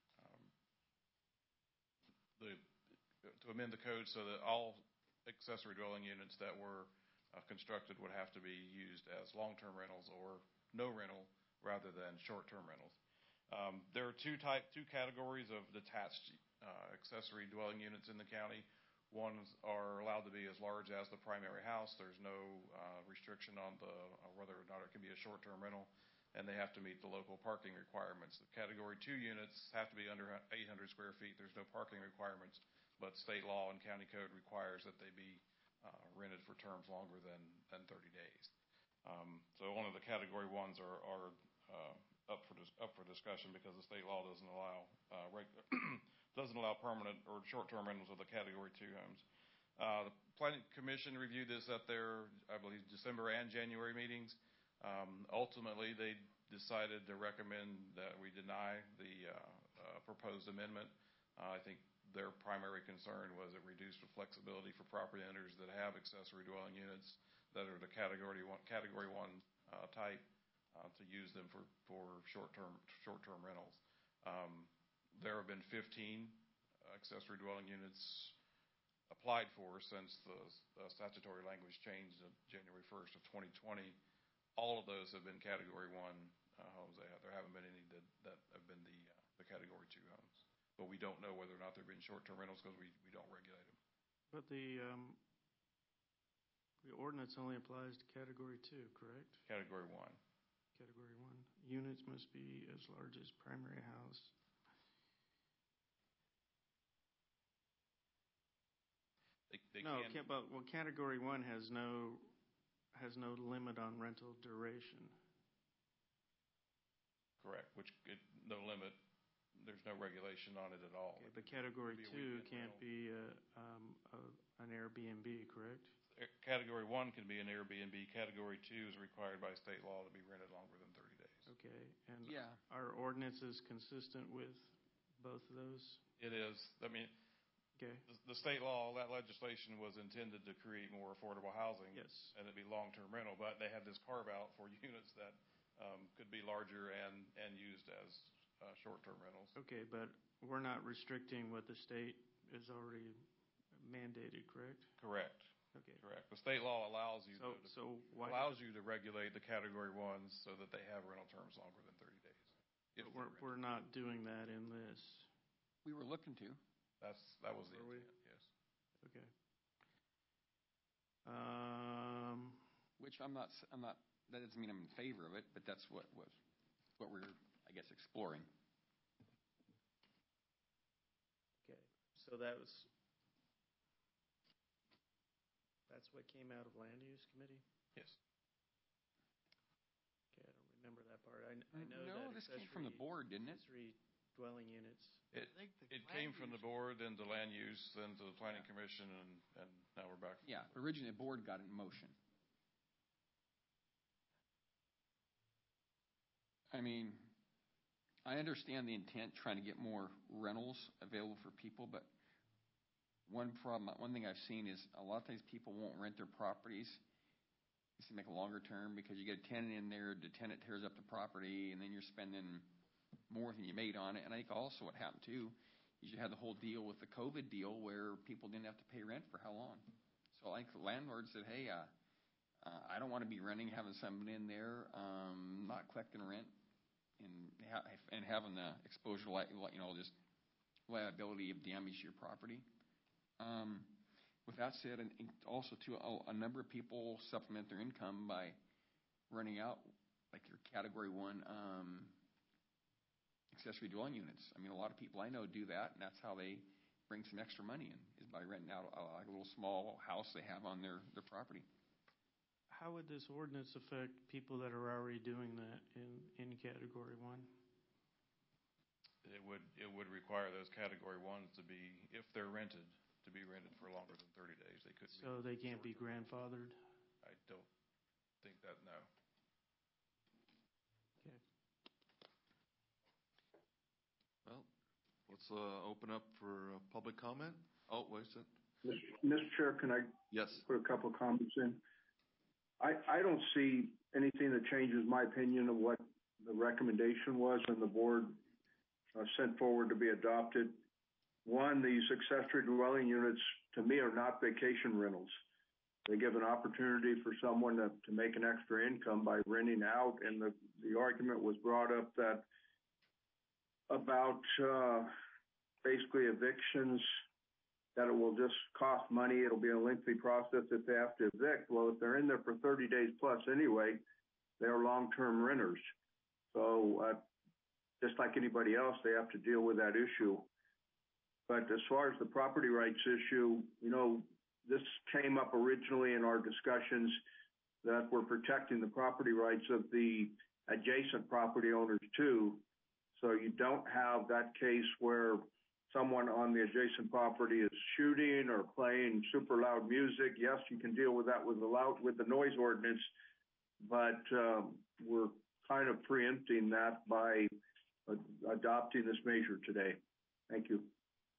to amend the code so that all accessory dwelling units that were constructed would have to be used as long-term rentals or no rental rather than short-term rentals. There are two categories of detached accessory dwelling units in the county. Ones are allowed to be as large as the primary house. There's no restriction on whether or not it can be a short-term rental, and they have to meet the local parking requirements. The Category 2 units have to be under 800 square feet. There's no parking requirements, but state law and county code requires that they be rented for terms longer than 30 days. So one of the Category 1s are up for discussion because the state law doesn't allow permanent or short-term rentals of the Category 2 homes. The Planning Commission reviewed this at their, I believe, December and January meetings. Ultimately, they decided to recommend that we deny the proposed amendment. I think their primary concern was it reduced the flexibility for property owners that have accessory dwelling units that are the Category 1 type to use them for short-term rentals. There have been 15 accessory dwelling units applied for since the statutory language changed on January 1st of 2020. All of those have been Category 1 homes. There haven't been any that have been the Category 2 homes. But we don't know whether or not there have been short-term rentals because we don't regulate them. But the ordinance only applies to Category 2, correct? Category 1. Category 1. Units must be as large as primary house. Category 1 has no limit on rental duration. Correct. No limit. There's no regulation on it at all. Okay, but Category 2 can't be an Airbnb, correct? Category 1 can be an Airbnb. Category 2 is required by state law to be rented longer than 30 days. Okay, and our ordinance is consistent with both of those? It is. I mean, okay. The state law, that legislation was intended to create more affordable housing. Yes. And it'd be long-term rental, but they had this carve-out for units that could be larger and used as short-term rentals. Okay, but we're not restricting what the state is already mandated, correct? Correct. Okay. Correct. The state law allows you to regulate the Category 1s so that they have rental terms longer than 30 days. We're not doing that in this. We were looking to. That was the intent, yes. Okay. Which I'm not. That doesn't mean I'm in favor of it, but that's what we're, I guess, exploring. Okay. So that's what came out of Land Use Committee? Yes. Okay, I don't remember that part. I know no, this came from the board, didn't it? Accessory dwelling units. It came from the board, then to Land Use, then to the Planning Commission, and now we're back. Yeah, originally the board got it in motion. I mean, I understand the intent, trying to get more rentals available for people, but one thing I've seen is a lot of times people won't rent their properties to make a longer term because you get a tenant in there, the tenant tears up the property, and then you're spending more than you made on it. And I think also what happened too is you had the whole deal with the COVID deal where people didn't have to pay rent for how long. So I think the landlord said, hey, I don't want to be renting, having someone in there, not collecting rent, and having the exposure, just liability of damage to your property. With that said, and also too, a number of people supplement their income by renting out like your Category 1 accessory dwelling units. I mean, a lot of people I know do that, and that's how they bring some extra money in, is by renting out a little small house they have on their property. how would this ordinance affect people that are already doing that in Category 1? It would require those Category 1s to be, if they're rented, to be rented for longer than 30 days. They couldn't. So they can't be grandfathered? I don't think that, no. Okay. Well, let's open up for public comment. Oh, wait a second. Mr. Chair, can I Yes. put a couple of comments in? I don't see anything that changes my opinion of what the recommendation was when the board sent forward to be adopted. One, these accessory dwelling units, to me, are not vacation rentals. They give an opportunity for someone to make an extra income by renting out, and the argument was brought up that about basically evictions, that it will just cost money. It'll be a lengthy process if they have to evict. Well, if they're in there for 30 days plus anyway, they're long-term renters. So just like anybody else, they have to deal with that issue. But as far as the property rights issue, this came up originally in our discussions that we're protecting the property rights of the adjacent property owners too. So you don't have that case where someone on the adjacent property is shooting or playing super loud music. Yes, you can deal with that with the noise ordinance, but we're kind of preempting that by adopting this measure today. Thank you.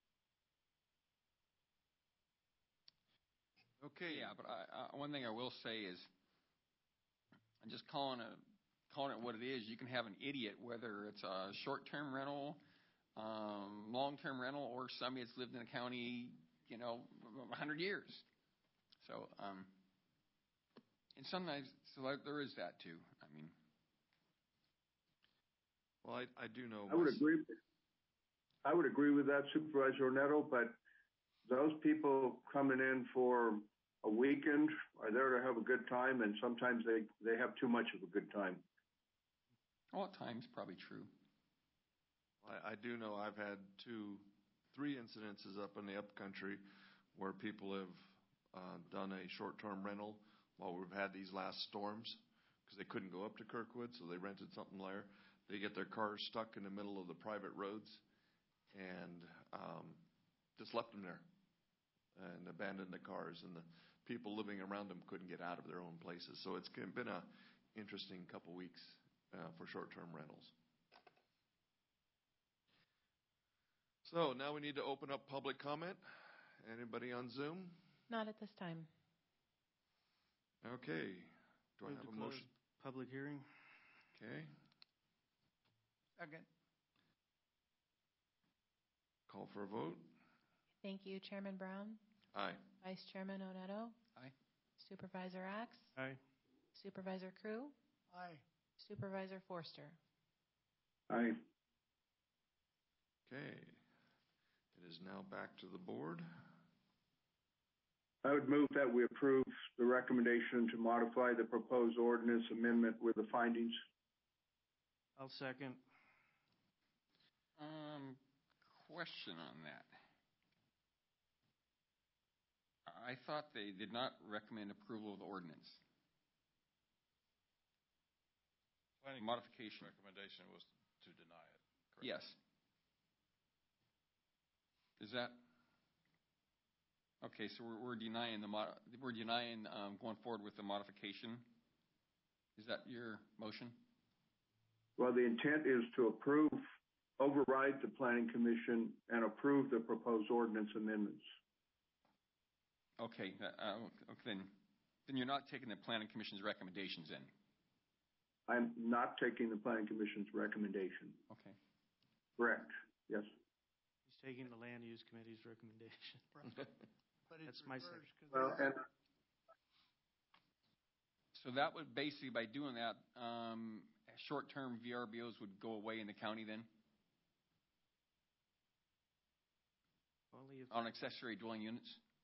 Okay, yeah, but one thing I will say is, I'm just calling it what it is. You can have an idiot, whether it's a short-term rental, long-term rental, or somebody that's lived in the county, 100 years. So, and sometimes, there is that too. I mean, well, I do know. I would agree with that, Supervisor Neto, but those people coming in for a weekend are there to have a good time, and sometimes they have too much of a good time. Well, at times, probably true. I do know I've had 3 incidences up in the upcountry where people have done a short-term rental while we've had these last storms because they couldn't go up to Kirkwood, so they rented something there. They get their cars stuck in the middle of the private roads and just left them there and abandoned the cars, and the people living around them couldn't get out of their own places. So it's been an interesting couple weeks for short-term rentals. So now we need to open up public comment. Anybody on Zoom? Not at this time. Okay. Do I have a motion? Public hearing. Okay. Second. Call for a vote. Thank you, Chairman Brown. Aye. Vice Chairman Oneto. Aye. Supervisor Axe. Aye. Supervisor Crew. Aye. Supervisor Forster. Aye. Okay. It is now back to the board. I would move that we approve the recommendation to modify the proposed ordinance amendment with the findings. I'll second. Question on that. I thought they did not recommend approval of the ordinance. Planning Modification. recommendation was to deny it. Correct? Yes. Is that okay? So we're denying going forward with the modification. Is that your motion? Well, the intent is to override the Planning Commission and approve the proposed ordinance amendments. Okay. Then you're not taking the Planning Commission's recommendations in. I'm not taking the Planning Commission's recommendation. Okay. Correct. Yes. He's taking the Land Use Committee's recommendation. But That's my second. Well, and So that would basically, by doing that, short-term VRBOs would go away in the county then? Only if On accessory dwelling units?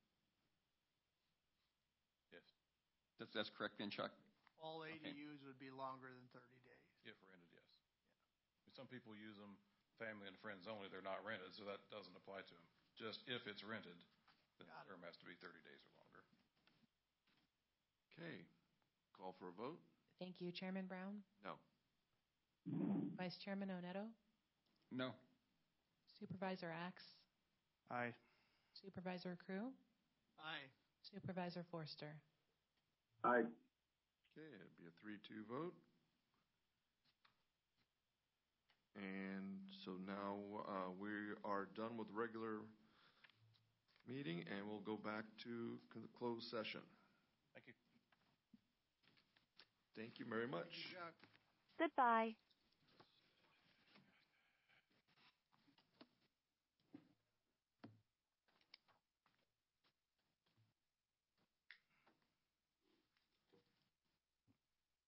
Yes. That's correct then, Chuck? all Okay. ADUs would be longer than 30 days. If rented, yes. Some people use them family and friends only. They're not rented, so that doesn't apply to them. Just if it's rented, then the term has to be 30 days or longer. Okay. Call for a vote? Thank you. Chairman Brown? No. Vice Chairman Onetto? No. Supervisor Axe? Aye. Supervisor Crew? Aye. Supervisor Forster? Aye. Okay, it'd be a 3-2 vote. And so now we are done with regular meeting, and we'll go back to the closed session. Thank you. Thank you very much. Goodbye.